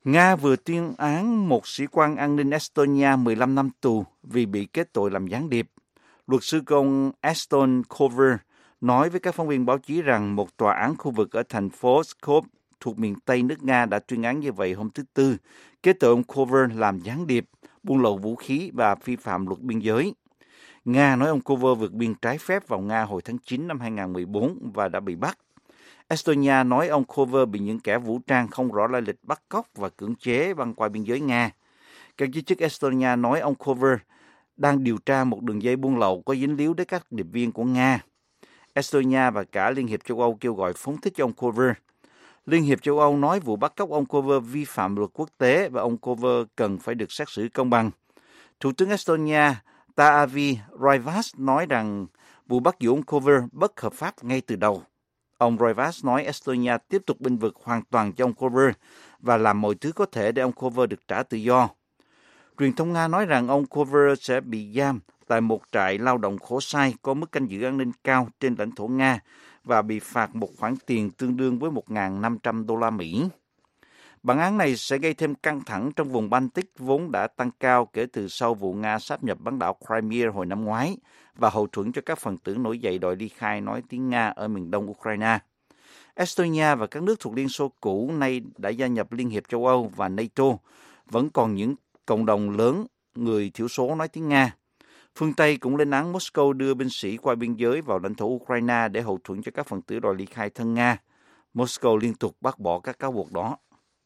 Nga vừa tuyên án một sĩ quan an ninh Estonia mười lăm năm tù vì bị kết tội làm gián điệp. Luật sư công Aston Cover nói với các phóng viên báo chí rằng một tòa án khu vực ở thành phố Pskov thuộc miền Tây nước Nga đã tuyên án như vậy hôm thứ Tư, kết tội ông Cover làm gián điệp, buôn lậu vũ khí và vi phạm luật biên giới. Nga nói ông Cover vượt biên trái phép vào Nga hồi tháng chín năm hai nghìn không trăm mười bốn và đã bị bắt. Estonia nói ông Cover bị những kẻ vũ trang không rõ lai lịch bắt cóc và cưỡng chế băng qua biên giới Nga. Các giới chức Estonia nói ông Cover đang điều tra một đường dây buôn lậu có dính líu đến các điệp viên của Nga. Estonia và cả Liên hiệp châu Âu kêu gọi phóng thích cho ông Cover. Liên hiệp châu Âu nói vụ bắt cóc ông Cover vi phạm luật quốc tế và ông Cover cần phải được xét xử công bằng. Thủ tướng Estonia Taavi Raivas nói rằng vụ bắt giữ ông Cover bất hợp pháp ngay từ đầu. Ông Raivas nói Estonia tiếp tục bênh vực hoàn toàn cho ông Cover và làm mọi thứ có thể để ông Cover được trả tự do. Truyền thông Nga nói rằng ông Cover sẽ bị giam tại một trại lao động khổ sai có mức canh giữ an ninh cao trên lãnh thổ Nga và bị phạt một khoản tiền tương đương với một nghìn năm trăm đô la Mỹ. Bản án này sẽ gây thêm căng thẳng trong vùng Baltic vốn đã tăng cao kể từ sau vụ Nga sáp nhập bán đảo Crimea hồi năm ngoái và hậu thuẫn cho các phần tử nổi dậy đòi ly khai nói tiếng Nga ở miền đông Ukraine. Estonia và các nước thuộc Liên Xô cũ nay đã gia nhập Liên hiệp châu Âu và NATO, vẫn còn những cộng đồng lớn người thiểu số nói tiếng Nga. Phương Tây cũng lên án Moscow đưa binh sĩ qua biên giới vào lãnh thổ Ukraine để hậu thuẫn cho các phần tử đòi ly khai thân Nga. Moscow liên tục bác bỏ các cáo buộc đó.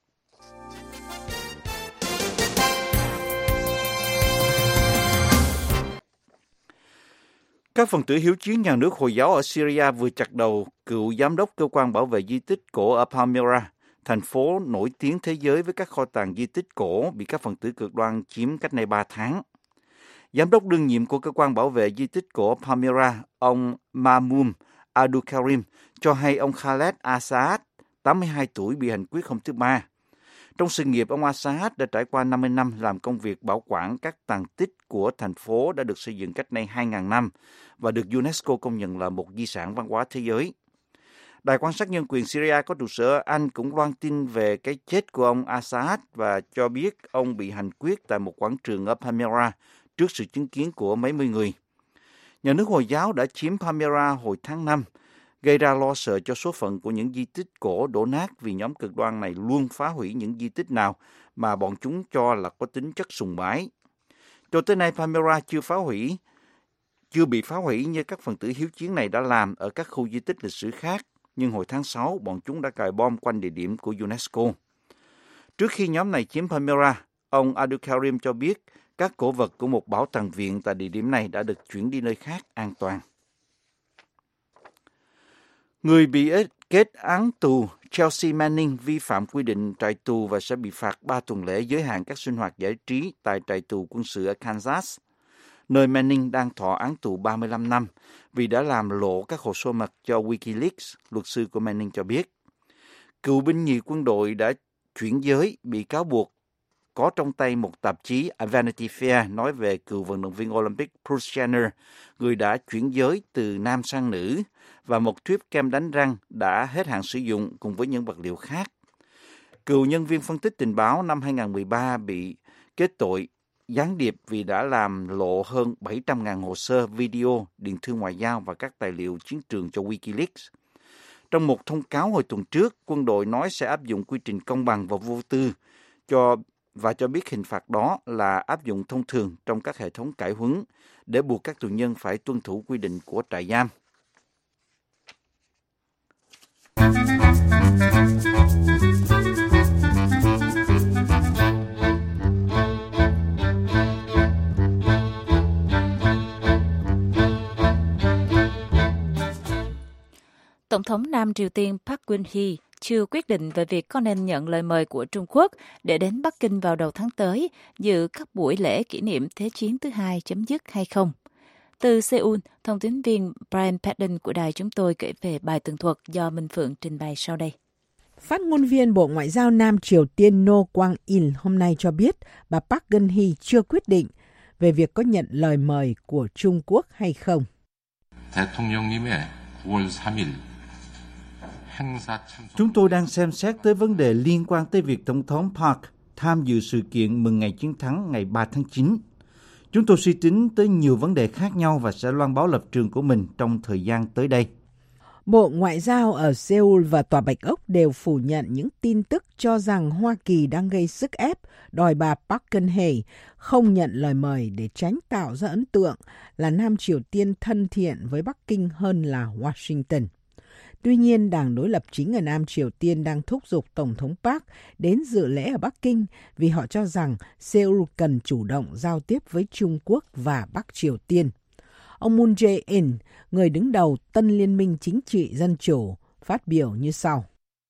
Các phần tử hiếu chiến nhà nước Hồi giáo ở Syria vừa chặt đầu cựu giám đốc cơ quan bảo vệ di tích cổ ở Palmyra, thành phố nổi tiếng thế giới với các kho tàng di tích cổ bị các phần tử cực đoan chiếm cách nay ba tháng. Giám đốc đương nhiệm của cơ quan bảo vệ di tích cổ Palmyra, ông Mahmoud Abdulkarim, cho hay ông Khaled Assad, tám mươi hai tuổi, bị hành quyết hôm thứ Ba. Trong sự nghiệp, ông Assad đã trải qua năm mươi năm làm công việc bảo quản các tàn tích của thành phố đã được xây dựng cách nay hai nghìn năm và được UNESCO công nhận là một di sản văn hóa thế giới. Đài quan sát nhân quyền Syria có trụ sở ở Anh cũng loan tin về cái chết của ông Assad và cho biết ông bị hành quyết tại một quảng trường ở Palmyra trước sự chứng kiến của mấy mươi người. Nhà nước Hồi giáo đã chiếm Palmyra hồi tháng năm, gây ra lo sợ cho số phận của những di tích cổ đổ nát vì nhóm cực đoan này luôn phá hủy những di tích nào mà bọn chúng cho là có tính chất sùng bái. Cho tới nay, Palmyra chưa phá hủy, chưa bị phá hủy như các phần tử hiếu chiến này đã làm ở các khu di tích lịch sử khác, nhưng hồi tháng sáu, bọn chúng đã cài bom quanh địa điểm của UNESCO. Trước khi nhóm này chiếm Palmyra, ông Abdulkarim cho biết các cổ vật của một bảo tàng viện tại địa điểm này đã được chuyển đi nơi khác an toàn. Người bị kết án tù Chelsea Manning vi phạm quy định trại tù và sẽ bị phạt ba tuần lễ giới hạn các sinh hoạt giải trí tại trại tù quân sự ở Kansas, nơi Manning đang thọ án tù ba mươi lăm năm vì đã làm lộ các hồ sơ mật cho Wikileaks, luật sư của Manning cho biết. Cựu binh nhì quân đội đã chuyển giới bị cáo buộc có trong tay một tạp chí Vanity Fair nói về cựu vận động viên Olympic Bruce Jenner, người đã chuyển giới từ nam sang nữ, và một tuyếp kem đánh răng đã hết hạn sử dụng cùng với những vật liệu khác. Cựu nhân viên phân tích tình báo năm hai nghìn không trăm mười ba bị kết tội gián điệp vì đã làm lộ hơn bảy trăm nghìn hồ sơ, video, điện thư ngoại giao và các tài liệu chiến trường cho Wikileaks. Trong một thông cáo hồi tuần trước, quân đội nói sẽ áp dụng quy trình công bằng và vô tư cho và cho biết hình phạt đó là áp dụng thông thường trong các hệ thống cải huấn để buộc các tù nhân phải tuân thủ quy định của trại giam. Tổng thống Nam Triều Tiên Park Geun-hye chưa quyết định về việc có nên nhận lời mời của Trung Quốc để đến Bắc Kinh vào đầu tháng tới dự các buổi lễ kỷ niệm Thế chiến thứ hai chấm dứt hay không. Từ Seoul, thông tín viên Brian Padden của đài chúng tôi kể về bài tường thuật do Minh Phượng trình bày sau đây. Phát ngôn viên Bộ Ngoại giao Nam Triều Tiên No Kwang-il hôm nay cho biết bà Park Geun-hye chưa quyết định về việc có nhận lời mời của Trung Quốc hay không. 대통령님의 구월 삼일 Chúng tôi đang xem xét tới vấn đề liên quan tới việc Tổng thống Park tham dự sự kiện mừng ngày chiến thắng ngày ba tháng chín. Chúng tôi suy tính tới nhiều vấn đề khác nhau và sẽ loan báo lập trường của mình trong thời gian tới đây. Bộ Ngoại giao ở Seoul và Tòa Bạch Ốc đều phủ nhận những tin tức cho rằng Hoa Kỳ đang gây sức ép đòi bà Park Geun-hye không nhận lời mời để tránh tạo ra ấn tượng là Nam Triều Tiên thân thiện với Bắc Kinh hơn là Washington. Tuy nhiên, đảng đối lập chính ở Nam Triều Tiên đang thúc giục Tổng thống Park đến dự lễ ở Bắc Kinh vì họ cho rằng Seoul cần chủ động giao tiếp với Trung Quốc và Bắc Triều Tiên. Ông Moon Jae-in, người đứng đầu Tân Liên minh Chính trị Dân chủ, phát biểu như sau.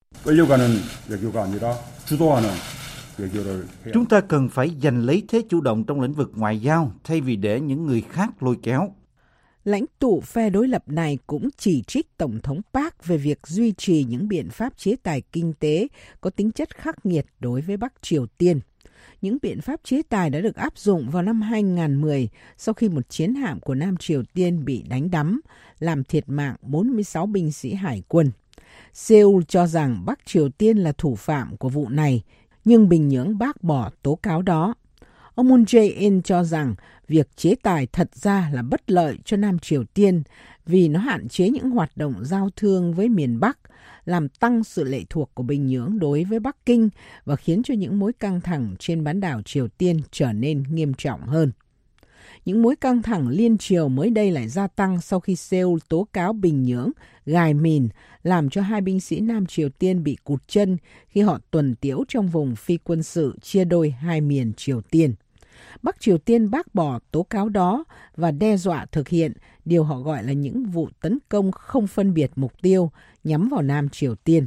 Chúng ta cần phải giành lấy thế chủ động trong lĩnh vực ngoại giao thay vì để những người khác lôi kéo. Lãnh tụ phe đối lập này cũng chỉ trích Tổng thống Park về việc duy trì những biện pháp chế tài kinh tế có tính chất khắc nghiệt đối với Bắc Triều Tiên. Những biện pháp chế tài đã được áp dụng vào năm hai không một không sau khi một chiến hạm của Nam Triều Tiên bị đánh đắm, làm thiệt mạng bốn mươi sáu binh sĩ hải quân. Seoul cho rằng Bắc Triều Tiên là thủ phạm của vụ này, nhưng Bình Nhưỡng bác bỏ tố cáo đó. Ông Moon Jae-in cho rằng việc chế tài thật ra là bất lợi cho Nam Triều Tiên vì nó hạn chế những hoạt động giao thương với miền Bắc, làm tăng sự lệ thuộc của Bình Nhưỡng đối với Bắc Kinh và khiến cho những mối căng thẳng trên bán đảo Triều Tiên trở nên nghiêm trọng hơn. Những mối căng thẳng liên triều mới đây lại gia tăng sau khi Seoul tố cáo Bình Nhưỡng gài mìn làm cho hai binh sĩ Nam Triều Tiên bị cụt chân khi họ tuần tiễu trong vùng phi quân sự chia đôi hai miền Triều Tiên. Bắc Triều Tiên bác bỏ tố cáo đó và đe dọa thực hiện điều họ gọi là những vụ tấn công không phân biệt mục tiêu nhắm vào Nam Triều Tiên.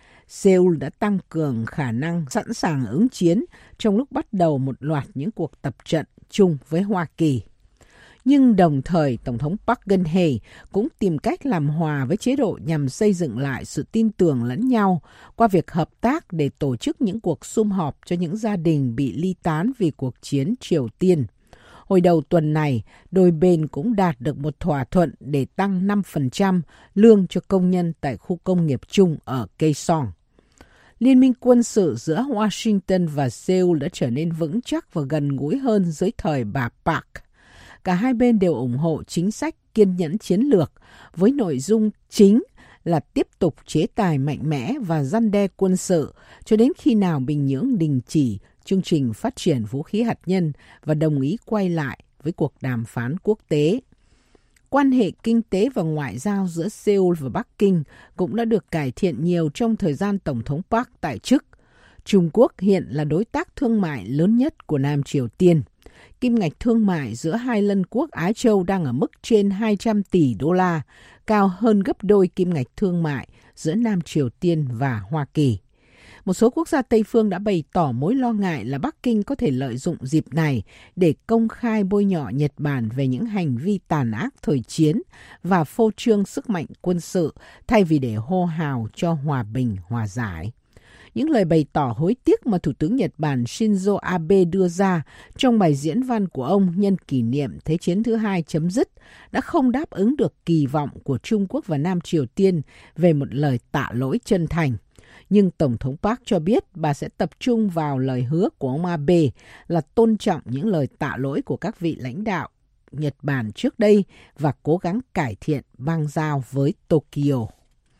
Seoul đã tăng cường khả năng sẵn sàng ứng chiến trong lúc bắt đầu một loạt những cuộc tập trận chung với Hoa Kỳ. Nhưng đồng thời, Tổng thống Park Geun-hye cũng tìm cách làm hòa với chế độ nhằm xây dựng lại sự tin tưởng lẫn nhau qua việc hợp tác để tổ chức những cuộc sum họp cho những gia đình bị ly tán vì cuộc chiến Triều Tiên. Hồi đầu tuần này, đôi bên cũng đạt được một thỏa thuận để tăng năm phần trăm lương cho công nhân tại khu công nghiệp chung ở Kaesong. Liên minh quân sự giữa Washington và Seoul đã trở nên vững chắc và gần gũi hơn dưới thời bà Park. Cả hai bên đều ủng hộ chính sách kiên nhẫn chiến lược với nội dung chính là tiếp tục chế tài mạnh mẽ và răn đe quân sự cho đến khi nào Bình Nhưỡng đình chỉ chương trình phát triển vũ khí hạt nhân và đồng ý quay lại với cuộc đàm phán quốc tế. Quan hệ kinh tế và ngoại giao giữa Seoul và Bắc Kinh cũng đã được cải thiện nhiều trong thời gian Tổng thống Park tại chức. Trung Quốc hiện là đối tác thương mại lớn nhất của Nam Triều Tiên. Kim ngạch thương mại giữa hai lân quốc Á Châu đang ở mức trên hai trăm tỷ đô la, cao hơn gấp đôi kim ngạch thương mại giữa Nam Triều Tiên và Hoa Kỳ. Một số quốc gia Tây phương đã bày tỏ mối lo ngại là Bắc Kinh có thể lợi dụng dịp này để công khai bôi nhọ Nhật Bản về những hành vi tàn ác thời chiến và phô trương sức mạnh quân sự thay vì để hô hào cho hòa bình hòa giải. Những lời bày tỏ hối tiếc mà Thủ tướng Nhật Bản Shinzo Abe đưa ra trong bài diễn văn của ông nhân kỷ niệm Thế chiến thứ hai chấm dứt đã không đáp ứng được kỳ vọng của Trung Quốc và Nam Triều Tiên về một lời tạ lỗi chân thành. Nhưng Tổng thống Park cho biết bà sẽ tập trung vào lời hứa của ông Abe là tôn trọng những lời tạ lỗi của các vị lãnh đạo Nhật Bản trước đây và cố gắng cải thiện bang giao với Tokyo.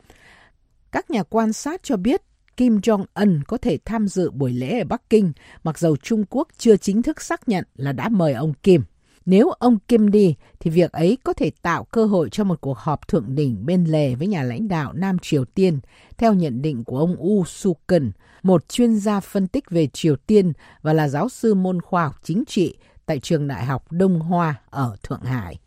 Các nhà quan sát cho biết Kim Jong-un có thể tham dự buổi lễ ở Bắc Kinh, mặc dầu Trung Quốc chưa chính thức xác nhận là đã mời ông Kim. Nếu ông Kim đi, thì việc ấy có thể tạo cơ hội cho một cuộc họp thượng đỉnh bên lề với nhà lãnh đạo Nam Triều Tiên, theo nhận định của ông Woo Soo-keun, một chuyên gia phân tích về Triều Tiên và là giáo sư môn khoa học chính trị tại Trường Đại học Đông Hoa ở Thượng Hải.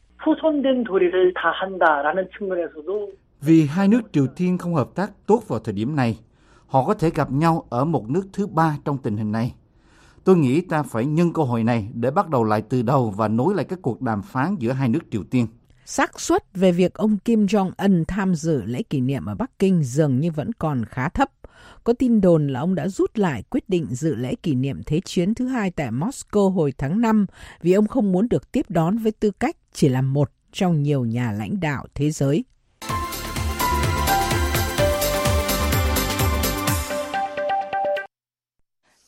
Vì hai nước Triều Tiên không hợp tác tốt vào thời điểm này, họ có thể gặp nhau ở một nước thứ ba trong tình hình này. Tôi nghĩ ta phải nhân cơ hội này để bắt đầu lại từ đầu và nối lại các cuộc đàm phán giữa hai nước Triều Tiên. Xác suất về việc ông Kim Jong-un tham dự lễ kỷ niệm ở Bắc Kinh dường như vẫn còn khá thấp. Có tin đồn là ông đã rút lại quyết định dự lễ kỷ niệm Thế chiến thứ hai tại Moscow hồi tháng năm vì ông không muốn được tiếp đón với tư cách chỉ là một trong nhiều nhà lãnh đạo thế giới.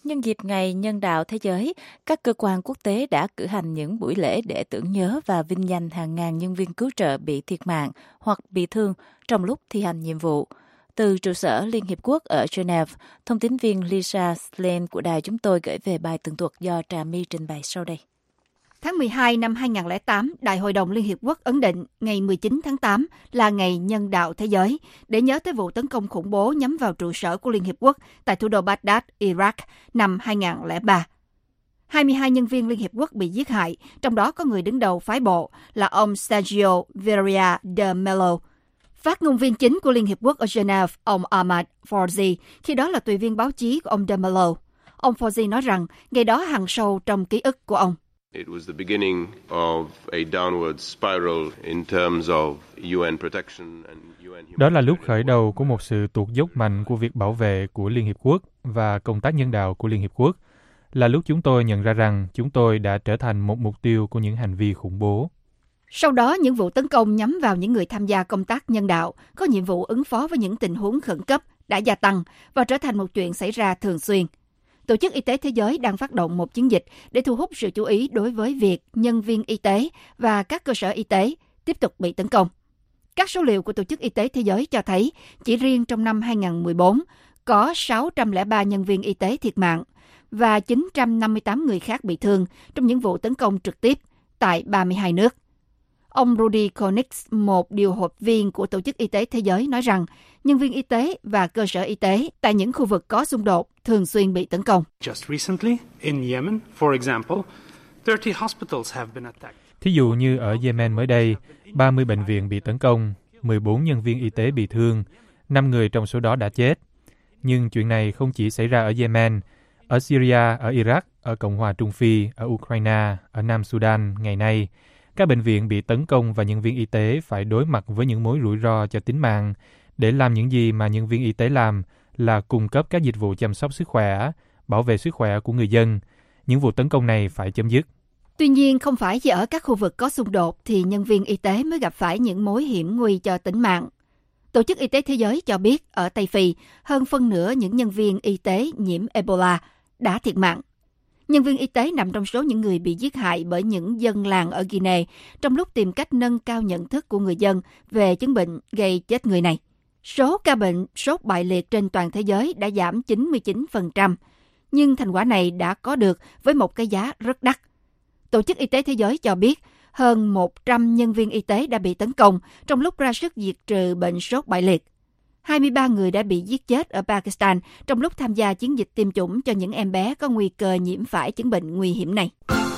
Nhân dịp Ngày Nhân đạo Thế giới, các cơ quan quốc tế đã cử hành những buổi lễ để tưởng nhớ và vinh danh hàng ngàn nhân viên cứu trợ bị thiệt mạng hoặc bị thương trong lúc thi hành nhiệm vụ. Từ trụ sở Liên Hiệp Quốc ở Geneva, thông tín viên Lisa Slane của đài chúng tôi gửi về bài tường thuật do Trà My trình bày sau đây. Tháng mười hai năm hai không không tám, Đại hội đồng Liên Hiệp Quốc ấn định ngày mười chín tháng tám là Ngày Nhân đạo Thế giới để nhớ tới vụ tấn công khủng bố nhắm vào trụ sở của Liên Hiệp Quốc tại thủ đô Baghdad, Iraq năm hai không không ba. hai mươi hai nhân viên Liên Hiệp Quốc bị giết hại, trong đó có người đứng đầu phái bộ là ông Sergio Vieira de Mello. Phát ngôn viên chính của Liên Hiệp Quốc ở Geneva, ông Ahmad Fawzi, khi đó là tùy viên báo chí của ông de Mello. Ông Fawzi nói rằng ngày đó hằn sâu trong ký ức của ông. It was the beginning of a downward spiral in terms of U N protection and U N. Đó là lúc khởi đầu của một sự tuột dốc mạnh của việc bảo vệ của Liên Hiệp Quốc và công tác nhân đạo của Liên Hiệp Quốc. Là lúc chúng tôi nhận ra rằng chúng tôi đã trở thành một mục tiêu của những hành vi khủng bố. Sau đó, những vụ tấn công nhắm vào những người tham gia công tác nhân đạo, có nhiệm vụ ứng phó với những tình huống khẩn cấp đã gia tăng và trở thành một chuyện xảy ra thường xuyên. Tổ chức Y tế Thế giới đang phát động một chiến dịch để thu hút sự chú ý đối với việc nhân viên y tế và các cơ sở y tế tiếp tục bị tấn công. Các số liệu của Tổ chức Y tế Thế giới cho thấy chỉ riêng trong năm hai không một bốn có sáu trăm lẻ ba nhân viên y tế thiệt mạng và chín trăm năm mươi tám người khác bị thương trong những vụ tấn công trực tiếp tại ba mươi hai nước. Ông Rudy Koenig, một điều hợp viên của Tổ chức Y tế Thế giới, nói rằng nhân viên y tế và cơ sở y tế tại những khu vực có xung đột thường xuyên bị tấn công. Just recently, in Yemen, for example, thirty hospitals have been attacked. Thí dụ như ở Yemen mới đây, ba mươi bệnh viện bị tấn công, mười bốn nhân viên y tế bị thương, năm người trong số đó đã chết. Nhưng chuyện này không chỉ xảy ra ở Yemen, ở Syria, ở Iraq, ở Cộng hòa Trung Phi, ở Ukraine, ở Nam Sudan ngày nay. Các bệnh viện bị tấn công và nhân viên y tế phải đối mặt với những mối rủi ro cho tính mạng để làm những gì mà nhân viên y tế làm là cung cấp các dịch vụ chăm sóc sức khỏe, bảo vệ sức khỏe của người dân. Những vụ tấn công này phải chấm dứt. Tuy nhiên, không phải chỉ ở các khu vực có xung đột thì nhân viên y tế mới gặp phải những mối hiểm nguy cho tính mạng. Tổ chức Y tế Thế giới cho biết ở Tây Phi, hơn phân nửa những nhân viên y tế nhiễm Ebola đã thiệt mạng. Nhân viên y tế nằm trong số những người bị giết hại bởi những dân làng ở Guinea trong lúc tìm cách nâng cao nhận thức của người dân về chứng bệnh gây chết người này. Số ca bệnh sốt bại liệt trên toàn thế giới đã giảm chín mươi chín phần trăm, nhưng thành quả này đã có được với một cái giá rất đắt. Tổ chức Y tế Thế giới cho biết hơn một trăm nhân viên y tế đã bị tấn công trong lúc ra sức diệt trừ bệnh sốt bại liệt. hai mươi ba người đã bị giết chết ở Pakistan trong lúc tham gia chiến dịch tiêm chủng cho những em bé có nguy cơ nhiễm phải chứng bệnh nguy hiểm này.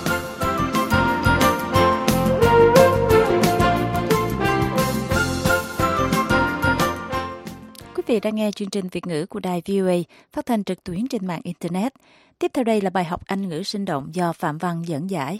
Quý vị đang nghe chương trình Việt ngữ của đài vê o a phát thanh trực tuyến trên mạng Internet. Tiếp theo đây là bài học Anh ngữ sinh động do Phạm Văn dẫn giải.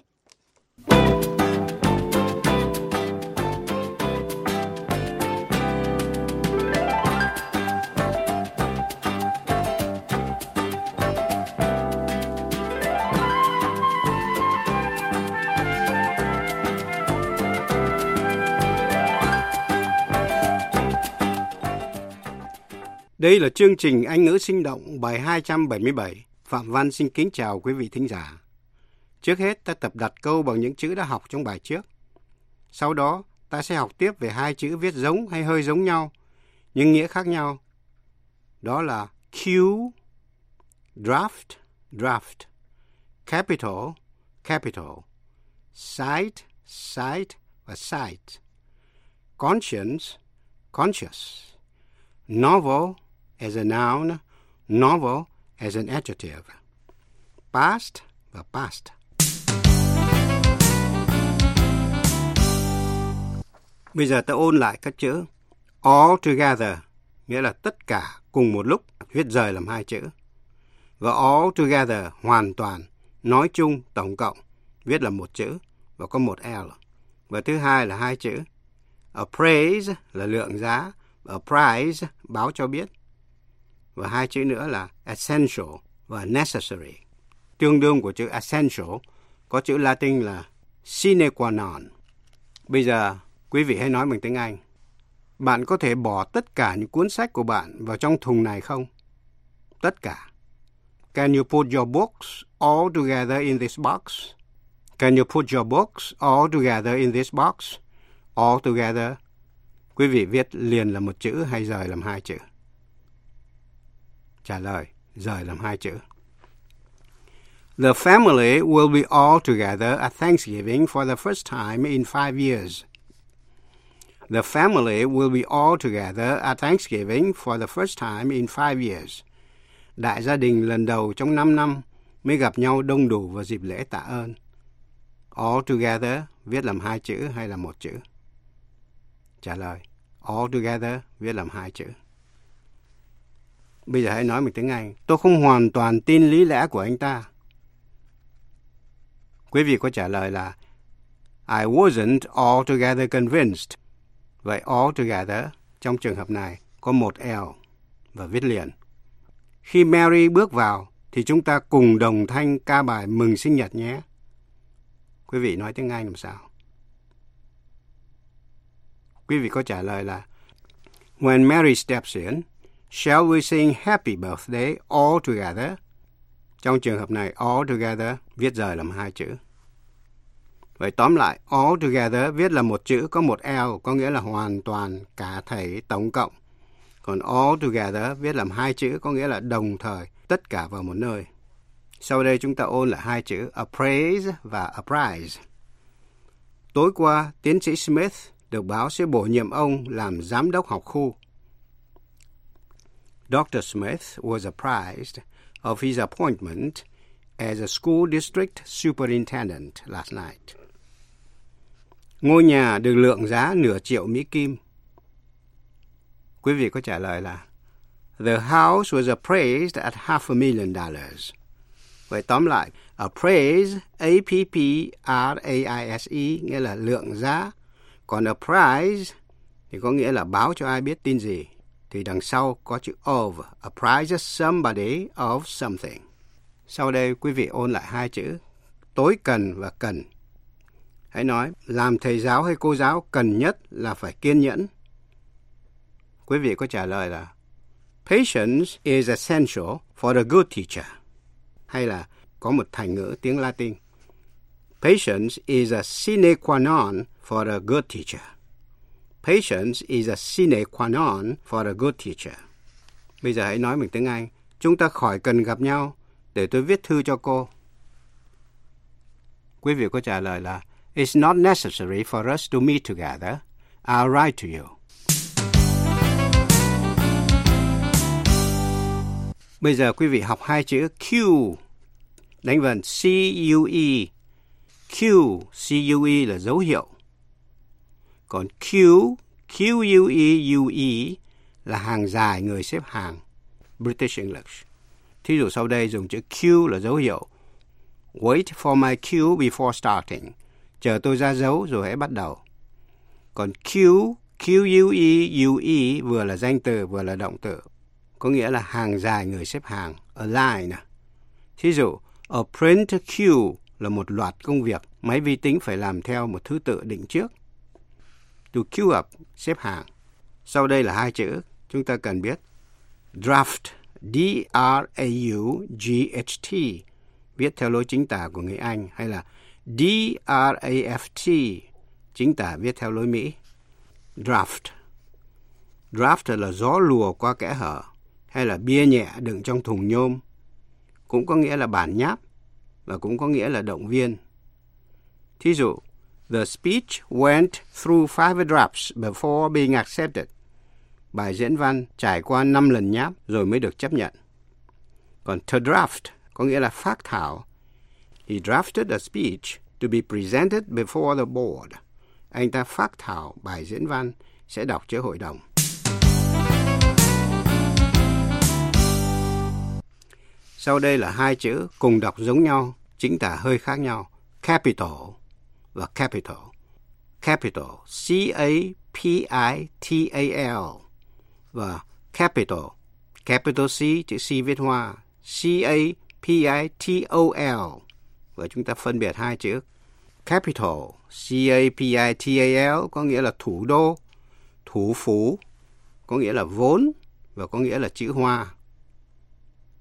Đây là chương trình Anh ngữ sinh động bài hai trăm bảy mươi bảy. Phạm Văn xin kính chào quý vị thính giả. Trước hết ta tập đặt câu bằng những chữ đã học trong bài trước. Sau đó ta sẽ học tiếp về hai chữ viết giống hay hơi giống nhau, nhưng nghĩa khác nhau. Đó là Q, draft, draft, capital, capital, site, site và site, conscience, conscious, novel as a noun, novel as an adjective, past và past. Bây giờ ta ôn lại các chữ. All together nghĩa là tất cả cùng một lúc, viết rời làm hai chữ. Và all together hoàn toàn, nói chung, tổng cộng, viết là một chữ và có một L. Và thứ hai là hai chữ. Appraise là lượng giá, và price báo cho biết. Và hai chữ nữa là essential và necessary. Tương đương của chữ essential có chữ Latin là sine qua non. Bây giờ quý vị hãy nói bằng tiếng Anh. Bạn có thể bỏ tất cả những cuốn sách của bạn vào trong thùng này không? Tất cả. Can you put your books all together in this box? Can you put your books all together in this box? All together. Quý vị viết liền là một chữ hay rời làm hai chữ? Trả lời, rời làm hai chữ. The family will be all together at Thanksgiving for the first time in five years. The family will be all together at Thanksgiving for the first time in five years. Đại gia đình lần đầu trong năm năm mới gặp nhau đông đủ vào dịp lễ tạ ơn. All together viết làm hai chữ hay là một chữ? Trả lời, all together viết làm hai chữ. Bây giờ hãy nói bằng tiếng Anh. Tôi không hoàn toàn tin lý lẽ của anh ta. Quý vị có trả lời là I wasn't altogether convinced. Vậy altogether trong trường hợp này có một L và viết liền. Khi Mary bước vào thì chúng ta cùng đồng thanh ca bài mừng sinh nhật nhé. Quý vị nói tiếng Anh làm sao? Quý vị có trả lời là When Mary steps in, shall we sing happy birthday all together? Trong trường hợp này, all together viết rời làm hai chữ. Vậy tóm lại, all together viết là một chữ có một L, có nghĩa là hoàn toàn, cả thảy, tổng cộng. Còn all together viết làm hai chữ, có nghĩa là đồng thời, tất cả vào một nơi. Sau đây chúng ta ôn lại hai chữ appraise và apprise. Tối qua, tiến sĩ Smith được báo sẽ bổ nhiệm ông làm giám đốc học khu. Doctor Smith was apprised of his appointment as a school district superintendent last night. Ngôi nhà được lượng giá nửa triệu Mỹ Kim. Quý vị có trả lời là The house was appraised at half a million dollars. Vậy tóm lại, appraise, A P P R A I S E, nghĩa là lượng giá. Còn apprise thì có nghĩa là báo cho ai biết tin gì. Thì đằng sau có chữ of, apprise somebody of something. Sau đây quý vị ôn lại hai chữ tối cần và cần. Hãy nói, làm thầy giáo hay cô giáo cần nhất là phải kiên nhẫn. Quý vị có trả lời là Patience is essential for a good teacher. Hay là có một thành ngữ tiếng Latin. Patience is a sine qua non for a good teacher. Patience is a sine qua non for a good teacher. Bây giờ hãy nói bằng tiếng Anh. Chúng ta khỏi cần gặp nhau để tôi viết thư cho cô. Quý vị có trả lời là It's not necessary for us to meet together. I'll write to you. Bây giờ quý vị học hai chữ Q. Đánh vần C U E. Q, C U E là dấu hiệu. Còn Q, Q U E U E là hàng dài, người xếp hàng. British English. Thí dụ sau đây dùng chữ Q là dấu hiệu. Wait for my cue before starting. Chờ tôi ra dấu rồi hãy bắt đầu. Còn Q, Q U E U E vừa là danh từ vừa là động từ. Có nghĩa là hàng dài, người xếp hàng. A line. Thí dụ, a print queue là một loạt công việc máy vi tính phải làm theo một thứ tự định trước. To queue up, xếp hàng. Sau đây là hai chữ chúng ta cần biết. Draft, D R A U G H T, viết theo lối chính tả của người Anh, hay là D R A F T, chính tả viết theo lối Mỹ. Draft. Draft là gió lùa qua kẽ hở, hay là bia nhẹ đựng trong thùng nhôm. Cũng có nghĩa là bản nháp, và cũng có nghĩa là động viên. Thí dụ, the speech went through five drafts before being accepted. Bài diễn văn trải qua năm lần nháp rồi mới được chấp nhận. Còn to draft có nghĩa là phác thảo. He drafted a speech to be presented before the board. Anh ta phác thảo bài diễn văn sẽ đọc trước hội đồng. Sau đây là hai chữ cùng đọc giống nhau, chính tả hơi khác nhau. Capital và capital. Capital, C A P I T A L. Và capital, capital C, chữ C viết hoa, C A P I T O L. Và chúng ta phân biệt hai chữ. Capital, C A P I T A L có nghĩa là thủ đô, thủ phủ, có nghĩa là vốn và có nghĩa là chữ hoa.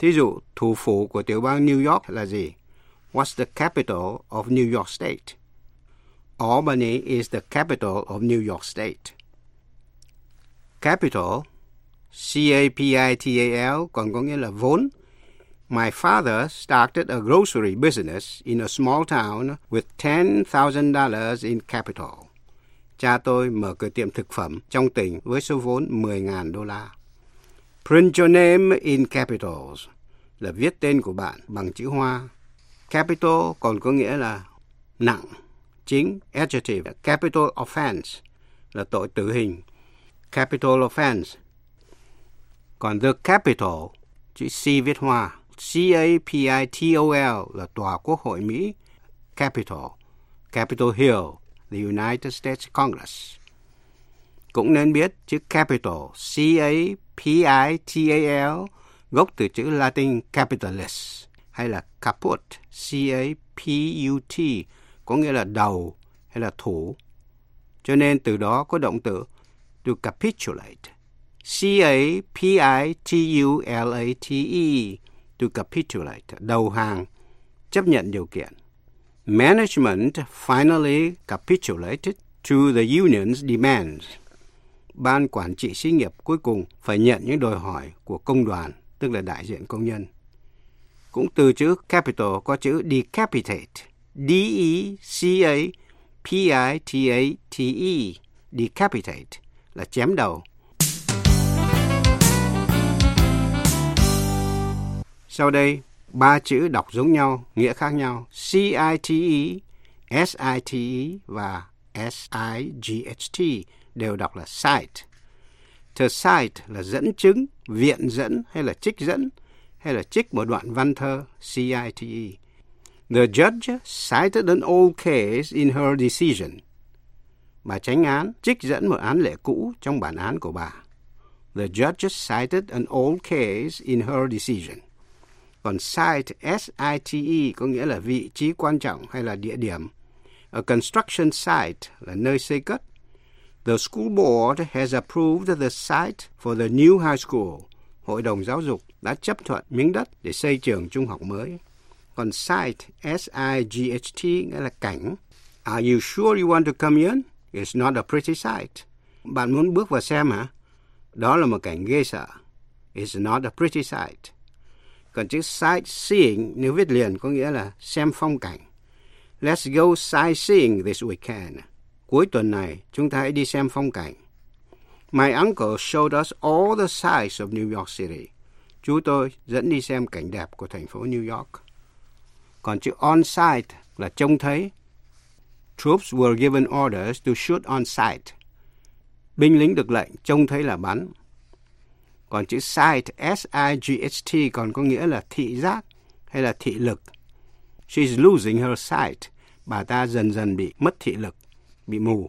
Thí dụ, thủ phủ của tiểu bang New York là gì? What's the capital of New York State? Albany is the capital of New York State. Capital, C A P I T A L, còn có nghĩa là vốn. My father started a grocery business in a small town with ten thousand dollars in capital. Cha tôi mở cửa tiệm thực phẩm trong tỉnh với số vốn mười nghìn đô la. Print your name in capitals là viết tên của bạn bằng chữ hoa. Capital còn có nghĩa là nặng, chính, adjective. Capital offense là tội tử hình. Capital offense. Còn the capital, chữ C viết hoa. C A P I T O L là Tòa Quốc hội Mỹ. Capital. Capitol Hill, the United States Congress. Cũng nên biết chữ capital, C A P I T A L, gốc từ chữ Latin capitalis, hay là caput, C A P U T, có nghĩa là đầu hay là thủ. Cho nên từ đó có động từ to capitulate. C A P I T U L A T E, to capitulate, đầu hàng, chấp nhận điều kiện. Management finally capitulated to the union's demands. Ban quản trị xí nghiệp cuối cùng phải nhận những đòi hỏi của công đoàn, tức là đại diện công nhân. Cũng từ chữ capital có chữ decapitate, D E C A P I T A T E, decapitate là chém đầu. Sau đây, ba chữ đọc giống nhau, nghĩa khác nhau. C I T E, S I T E và S I G H T đều đọc là cite. To cite là dẫn chứng, viện dẫn hay là trích dẫn, hay là trích một đoạn văn thơ, C I T E. The judge cited an old case in her decision. Bà chánh án trích dẫn một án lệ cũ trong bản án của bà. The judge cited an old case in her decision. Còn site, S I T E, có nghĩa là vị trí quan trọng hay là địa điểm. A construction site là nơi xây cất. The school board has approved the site for the new high school. Hội đồng giáo dục đã chấp thuận miếng đất để xây trường trung học mới. Còn site, S I G H T, nghĩa là cảnh. Are you sure you want to come in? It's not a pretty sight. Bạn muốn bước vào xem hả? Đó là một cảnh ghê sợ. It's not a pretty sight. Còn chữ sightseeing nếu viết liền có nghĩa là xem phong cảnh. Let's go sightseeing this weekend. Cuối tuần này chúng ta hãy đi xem phong cảnh. My uncle showed us all the sights of New York City. Chú tôi dẫn đi xem cảnh đẹp của thành phố New York. Còn chữ on site là trông thấy. Troops were given orders to shoot on sight. Binh lính được lệnh trông thấy là bắn. Còn chữ sight, S I G H T, còn có nghĩa là thị giác hay là thị lực. She's losing her sight. Bà ta dần dần bị mất thị lực, bị mù.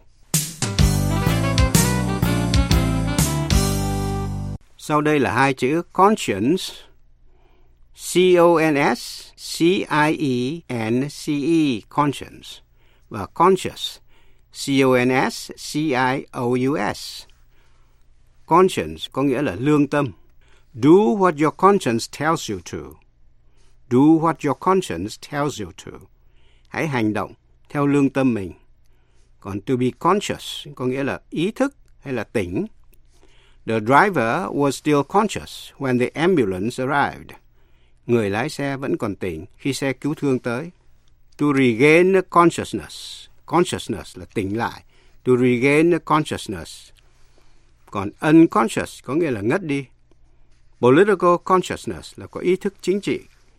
Sau đây là hai chữ conscience. C O N S C I E N C E, conscience. Và conscious, C O N S C I O U S. Conscience có nghĩa là lương tâm. Do what your conscience tells you to. Do what your conscience tells you to. Hãy hành động theo lương tâm mình. Còn to be conscious có nghĩa là ý thức hay là tỉnh. The driver was still conscious when the ambulance arrived. Người lái xe vẫn còn tỉnh khi xe cứu thương tới. To regain consciousness. Consciousness là tỉnh lại. To regain consciousness. Còn unconscious có nghĩa là ngất đi. Political consciousness là có ý thức chính trị.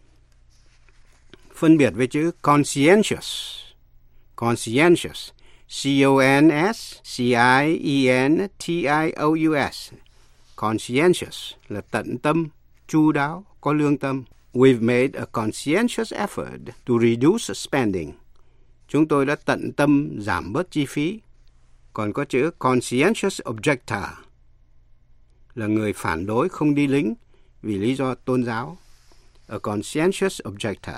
Phân biệt với chữ conscientious. Conscientious. C O N S C I E N T I O U S. Conscientious là tận tâm, chu đáo, có lương tâm. We've made a conscientious effort to reduce spending. Chúng tôi đã tận tâm giảm bớt chi phí. Còn có chữ conscientious objector là người phản đối không đi lính vì lý do tôn giáo. A conscientious objector.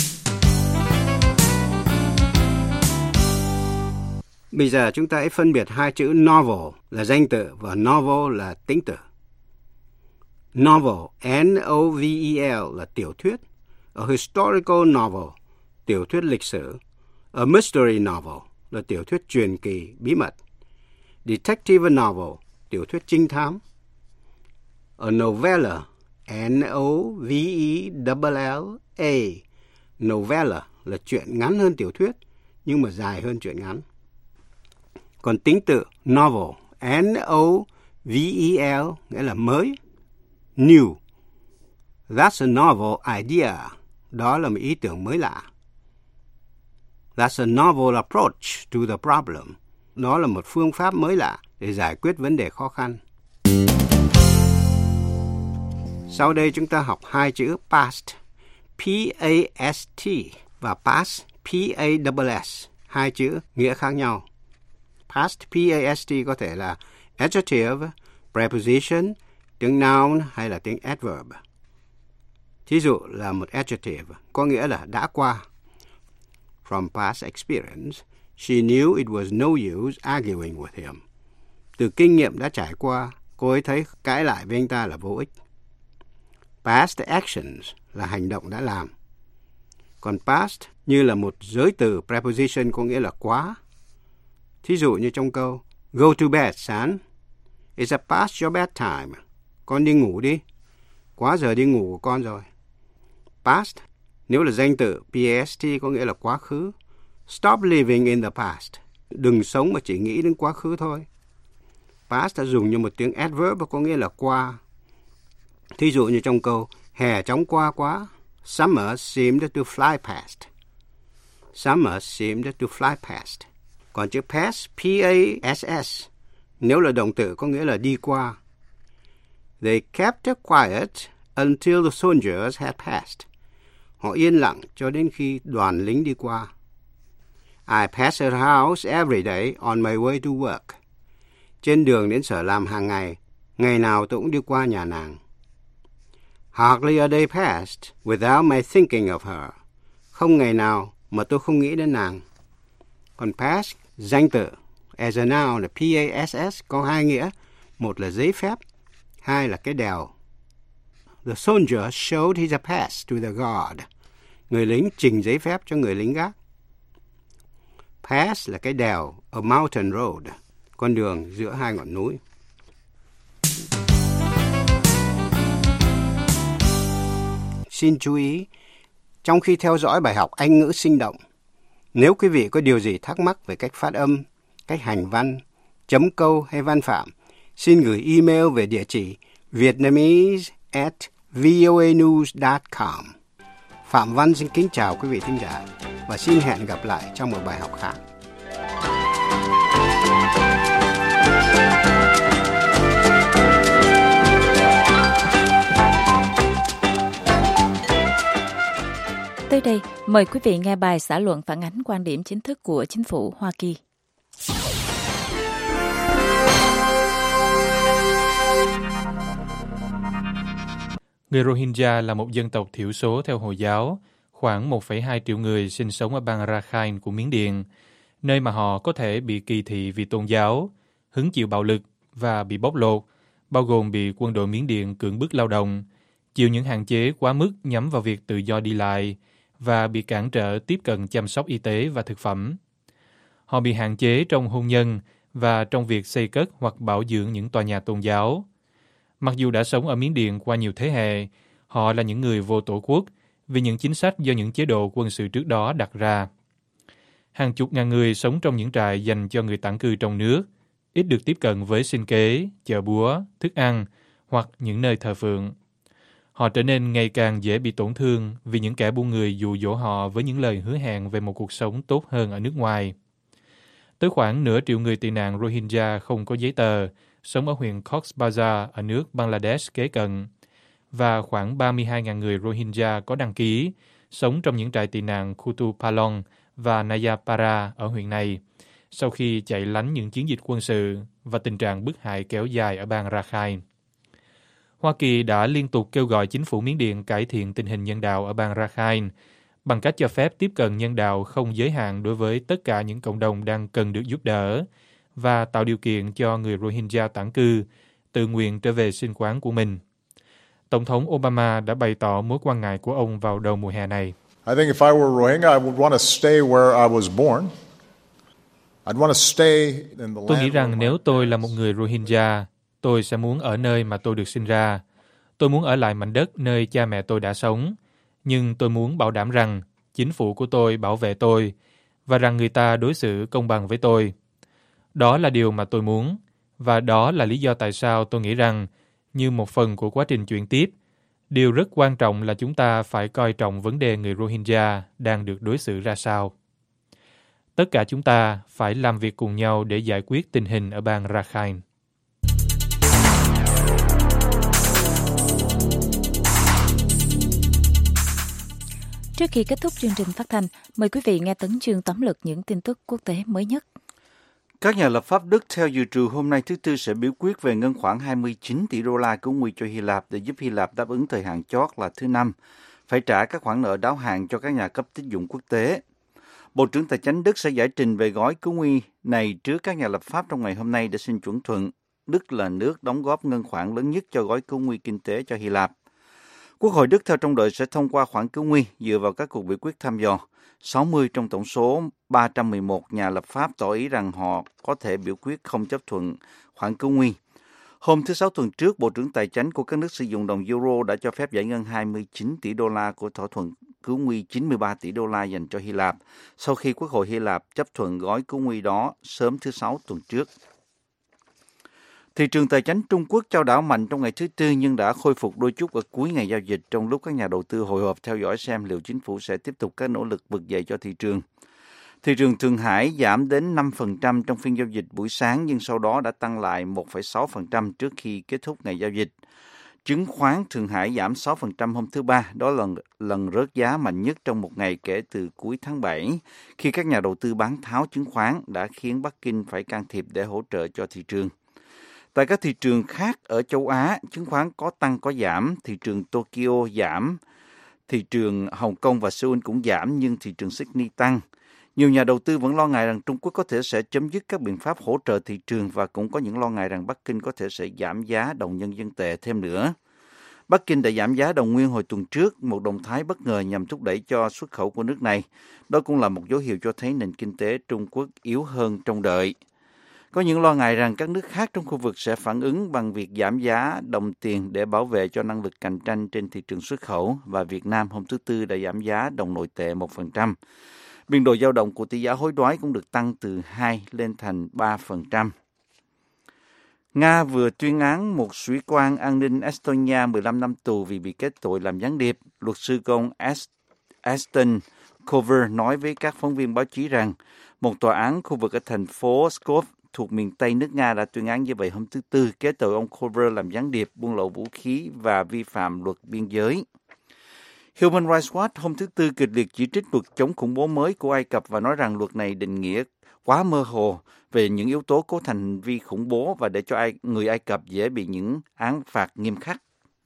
Bây giờ chúng ta hãy phân biệt hai chữ novel là danh từ và novel là tính từ. Novel, N O V E L là tiểu thuyết. A historical novel, tiểu thuyết lịch sử. A mystery novel là tiểu thuyết truyền kỳ, bí mật. Detective novel, tiểu thuyết trinh thám. A novella, N O V E L L A, novella là truyện ngắn hơn tiểu thuyết, nhưng mà dài hơn truyện ngắn. Còn tính từ novel, N O V E L, nghĩa là mới, new. That's a novel idea, đó là một ý tưởng mới lạ. That's a novel approach to the problem, đó là một phương pháp mới lạ để giải quyết vấn đề khó khăn. Sau đây chúng ta học hai chữ past, P A S T và past, P A S S, hai chữ nghĩa khác nhau. Past, P A S T có thể là adjective, preposition, tiếng noun hay là tiếng adverb. Thí dụ là một adjective, có nghĩa là đã qua. From past experience, she knew it was no use arguing with him. Từ kinh nghiệm đã trải qua, cô ấy thấy cãi lại với anh ta là vô ích. Past actions là hành động đã làm. Còn past như là một giới từ preposition có nghĩa là quá. Thí dụ như trong câu Go to bed, son. It's a past your bedtime. Con đi ngủ đi. Quá giờ đi ngủ của con rồi. Past nếu là danh từ P A S T có nghĩa là quá khứ. Stop living in the past. Đừng sống mà chỉ nghĩ đến quá khứ thôi. Past đã dùng như một tiếng adverb có nghĩa là qua. Thí dụ như trong câu hè chóng qua quá. Summer seemed to fly past. Summer seemed to fly past. Còn chữ pass, P A S S, nếu là động từ có nghĩa là đi qua. They kept quiet until the soldiers had passed. Họ yên lặng cho đến khi đoàn lính đi qua. I pass her house every day on my way to work. Trên đường đến sở làm hàng ngày, ngày nào tôi cũng đi qua nhà nàng. Hardly a day passed without my thinking of her. Không ngày nào mà tôi không nghĩ đến nàng. Còn pass, danh từ, as a noun là P A S S có hai nghĩa. Một là giấy phép, hai là cái đèo. The soldier showed his pass to the guard. Người lính trình giấy phép cho người lính gác. Pass là cái đèo, a mountain road, con đường giữa hai ngọn núi. Xin chú ý, trong khi theo dõi bài học Anh ngữ sinh động, nếu quý vị có điều gì thắc mắc về cách phát âm, cách hành văn, chấm câu hay văn phạm, xin gửi email về địa chỉ vietnamese at voanews dot com. Phạm Văn xin kính chào quý vị thính giả và xin hẹn gặp lại trong một bài học khác. Tới đây, mời quý vị nghe bài xã luận phản ánh quan điểm chính thức của chính phủ Hoa Kỳ. Người Rohingya là một dân tộc thiểu số theo Hồi giáo, khoảng một phẩy hai triệu người sinh sống ở bang Rakhine của Miến Điện, nơi mà họ có thể bị kỳ thị vì tôn giáo, hứng chịu bạo lực và bị bóc lột, bao gồm bị quân đội Miến Điện cưỡng bức lao động, chịu những hạn chế quá mức nhắm vào việc tự do đi lại và bị cản trở tiếp cận chăm sóc y tế và thực phẩm. Họ bị hạn chế trong hôn nhân và trong việc xây cất hoặc bảo dưỡng những tòa nhà tôn giáo. Mặc dù đã sống ở Miến Điện qua nhiều thế hệ, họ là những người vô tổ quốc vì những chính sách do những chế độ quân sự trước đó đặt ra. Hàng chục ngàn người sống trong những trại dành cho người tản cư trong nước, ít được tiếp cận với sinh kế, chợ búa, thức ăn hoặc những nơi thờ phượng. Họ trở nên ngày càng dễ bị tổn thương vì những kẻ buôn người dụ dỗ họ với những lời hứa hẹn về một cuộc sống tốt hơn ở nước ngoài. Tới khoảng nửa triệu người tị nạn Rohingya không có giấy tờ, sống ở huyện Cox's Bazar ở nước Bangladesh kế cận, và khoảng ba mươi hai nghìn người Rohingya có đăng ký, sống trong những trại tị nạn Kutupalong và Nayapara ở huyện này, sau khi chạy lánh những chiến dịch quân sự và tình trạng bức hại kéo dài ở bang Rakhine. Hoa Kỳ đã liên tục kêu gọi chính phủ Miến Điện cải thiện tình hình nhân đạo ở bang Rakhine bằng cách cho phép tiếp cận nhân đạo không giới hạn đối với tất cả những cộng đồng đang cần được giúp đỡ và tạo điều kiện cho người Rohingya tản cư tự nguyện trở về sinh quán của mình. Tổng thống Obama đã bày tỏ mối quan ngại của ông vào đầu mùa hè này. I think if I were Rohingya, I would want to stay where I was born. I'd want to stay in the land. Tôi nghĩ rằng nếu tôi là một người Rohingya, tôi sẽ muốn ở nơi mà tôi được sinh ra. Tôi muốn ở lại mảnh đất nơi cha mẹ tôi đã sống. Nhưng tôi muốn bảo đảm rằng chính phủ của tôi bảo vệ tôi và rằng người ta đối xử công bằng với tôi. Đó là điều mà tôi muốn. Và đó là lý do tại sao tôi nghĩ rằng, như một phần của quá trình chuyển tiếp, điều rất quan trọng là chúng ta phải coi trọng vấn đề người Rohingya đang được đối xử ra sao. Tất cả chúng ta phải làm việc cùng nhau để giải quyết tình hình ở bang Rakhine. Trước khi kết thúc chương trình phát thanh, mời quý vị nghe tấn chương tóm lược những tin tức quốc tế mới nhất. Các nhà lập pháp Đức theo dự trù hôm nay thứ Tư sẽ biểu quyết về ngân khoản hai mươi chín tỷ đô la cứu nguy cho Hy Lạp để giúp Hy Lạp đáp ứng thời hạn chót là thứ Năm, phải trả các khoản nợ đáo hạn cho các nhà cấp tín dụng quốc tế. Bộ trưởng Tài chính Đức sẽ giải trình về gói cứu nguy này trước các nhà lập pháp trong ngày hôm nay để xin chuẩn thuận. Đức là nước đóng góp ngân khoản lớn nhất cho gói cứu nguy kinh tế cho Hy Lạp. Quốc hội Đức theo trông đợi sẽ thông qua khoản cứu nguy dựa vào các cuộc biểu quyết thăm dò. sáu mươi trong tổng số ba trăm mười một nhà lập pháp tỏ ý rằng họ có thể biểu quyết không chấp thuận khoản cứu nguy. Hôm thứ Sáu tuần trước, Bộ trưởng Tài chính của các nước sử dụng đồng euro đã cho phép giải ngân hai mươi chín tỷ đô la của thỏa thuận cứu nguy chín mươi ba tỷ đô la dành cho Hy Lạp, sau khi Quốc hội Hy Lạp chấp thuận gói cứu nguy đó sớm thứ Sáu tuần trước. Thị trường tài chính Trung Quốc chao đảo mạnh trong ngày thứ Tư nhưng đã khôi phục đôi chút ở cuối ngày giao dịch trong lúc các nhà đầu tư hồi hộp theo dõi xem liệu chính phủ sẽ tiếp tục các nỗ lực vực dậy cho thị trường. Thị trường Thượng Hải giảm đến năm phần trăm trong phiên giao dịch buổi sáng nhưng sau đó đã tăng lại một phẩy sáu phần trăm trước khi kết thúc ngày giao dịch. Chứng khoán Thượng Hải giảm sáu phần trăm hôm thứ Ba, đó là lần rớt giá mạnh nhất trong một ngày kể từ cuối tháng bảy, khi các nhà đầu tư bán tháo chứng khoán đã khiến Bắc Kinh phải can thiệp để hỗ trợ cho thị trường. Tại các thị trường khác ở châu Á, chứng khoán có tăng có giảm, thị trường Tokyo giảm, thị trường Hồng Kông và Seoul cũng giảm nhưng thị trường Sydney tăng. Nhiều nhà đầu tư vẫn lo ngại rằng Trung Quốc có thể sẽ chấm dứt các biện pháp hỗ trợ thị trường và cũng có những lo ngại rằng Bắc Kinh có thể sẽ giảm giá đồng nhân dân tệ thêm nữa. Bắc Kinh đã giảm giá đồng nguyên hồi tuần trước, một động thái bất ngờ nhằm thúc đẩy cho xuất khẩu của nước này. Đó cũng là một dấu hiệu cho thấy nền kinh tế Trung Quốc yếu hơn trông đợi. Có những lo ngại rằng các nước khác trong khu vực sẽ phản ứng bằng việc giảm giá đồng tiền để bảo vệ cho năng lực cạnh tranh trên thị trường xuất khẩu, và Việt Nam hôm thứ Tư đã giảm giá đồng nội tệ một phần trăm. Biên độ dao động của tỷ giá hối đoái cũng được tăng từ hai lên thành ba phần trăm. Nga vừa tuyên án một sĩ quan an ninh Estonia mười lăm năm tù vì bị kết tội làm gián điệp. Luật sư công Aston Cover nói với các phóng viên báo chí rằng một tòa án khu vực ở thành phố Pskov thuộc miền Tây nước Nga đã tuyên án như vậy hôm thứ Tư, kết tội ông Cover làm gián điệp, buôn lậu vũ khí và vi phạm luật biên giới. Human Rights Watch hôm thứ Tư kịch liệt chỉ trích luật chống khủng bố mới của Ai Cập và nói rằng luật này định nghĩa quá mơ hồ về những yếu tố cấu thành hành vi khủng bố và để cho ai, người Ai Cập dễ bị những án phạt nghiêm khắc.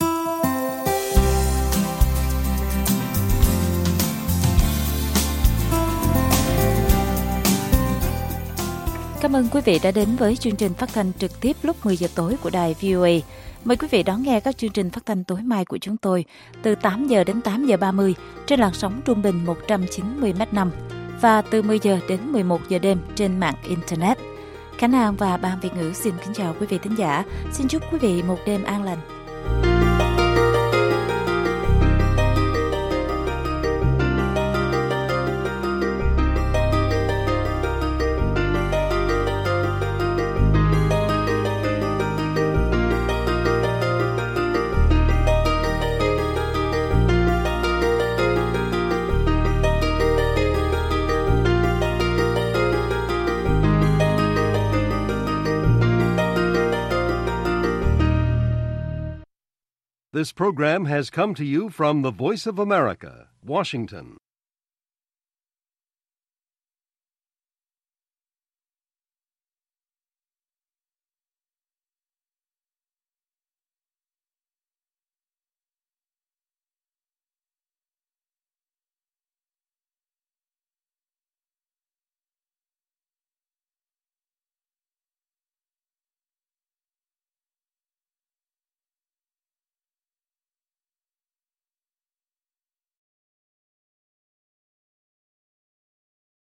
Cảm ơn quý vị đã đến với chương trình phát thanh trực tiếp lúc mười giờ tối của đài vê o a. Mời quý vị đón nghe các chương trình phát thanh tối mai của chúng tôi từ tám giờ đến tám giờ ba mươi trên làn sóng trung bình một trăm chín mươi mét năm và từ mười giờ đến mười một giờ đêm trên mạng Internet. Khánh An và Ban Việt ngữ xin kính chào quý vị thính giả. Xin chúc quý vị một đêm an lành. This program has come to you from the Voice of America, Washington.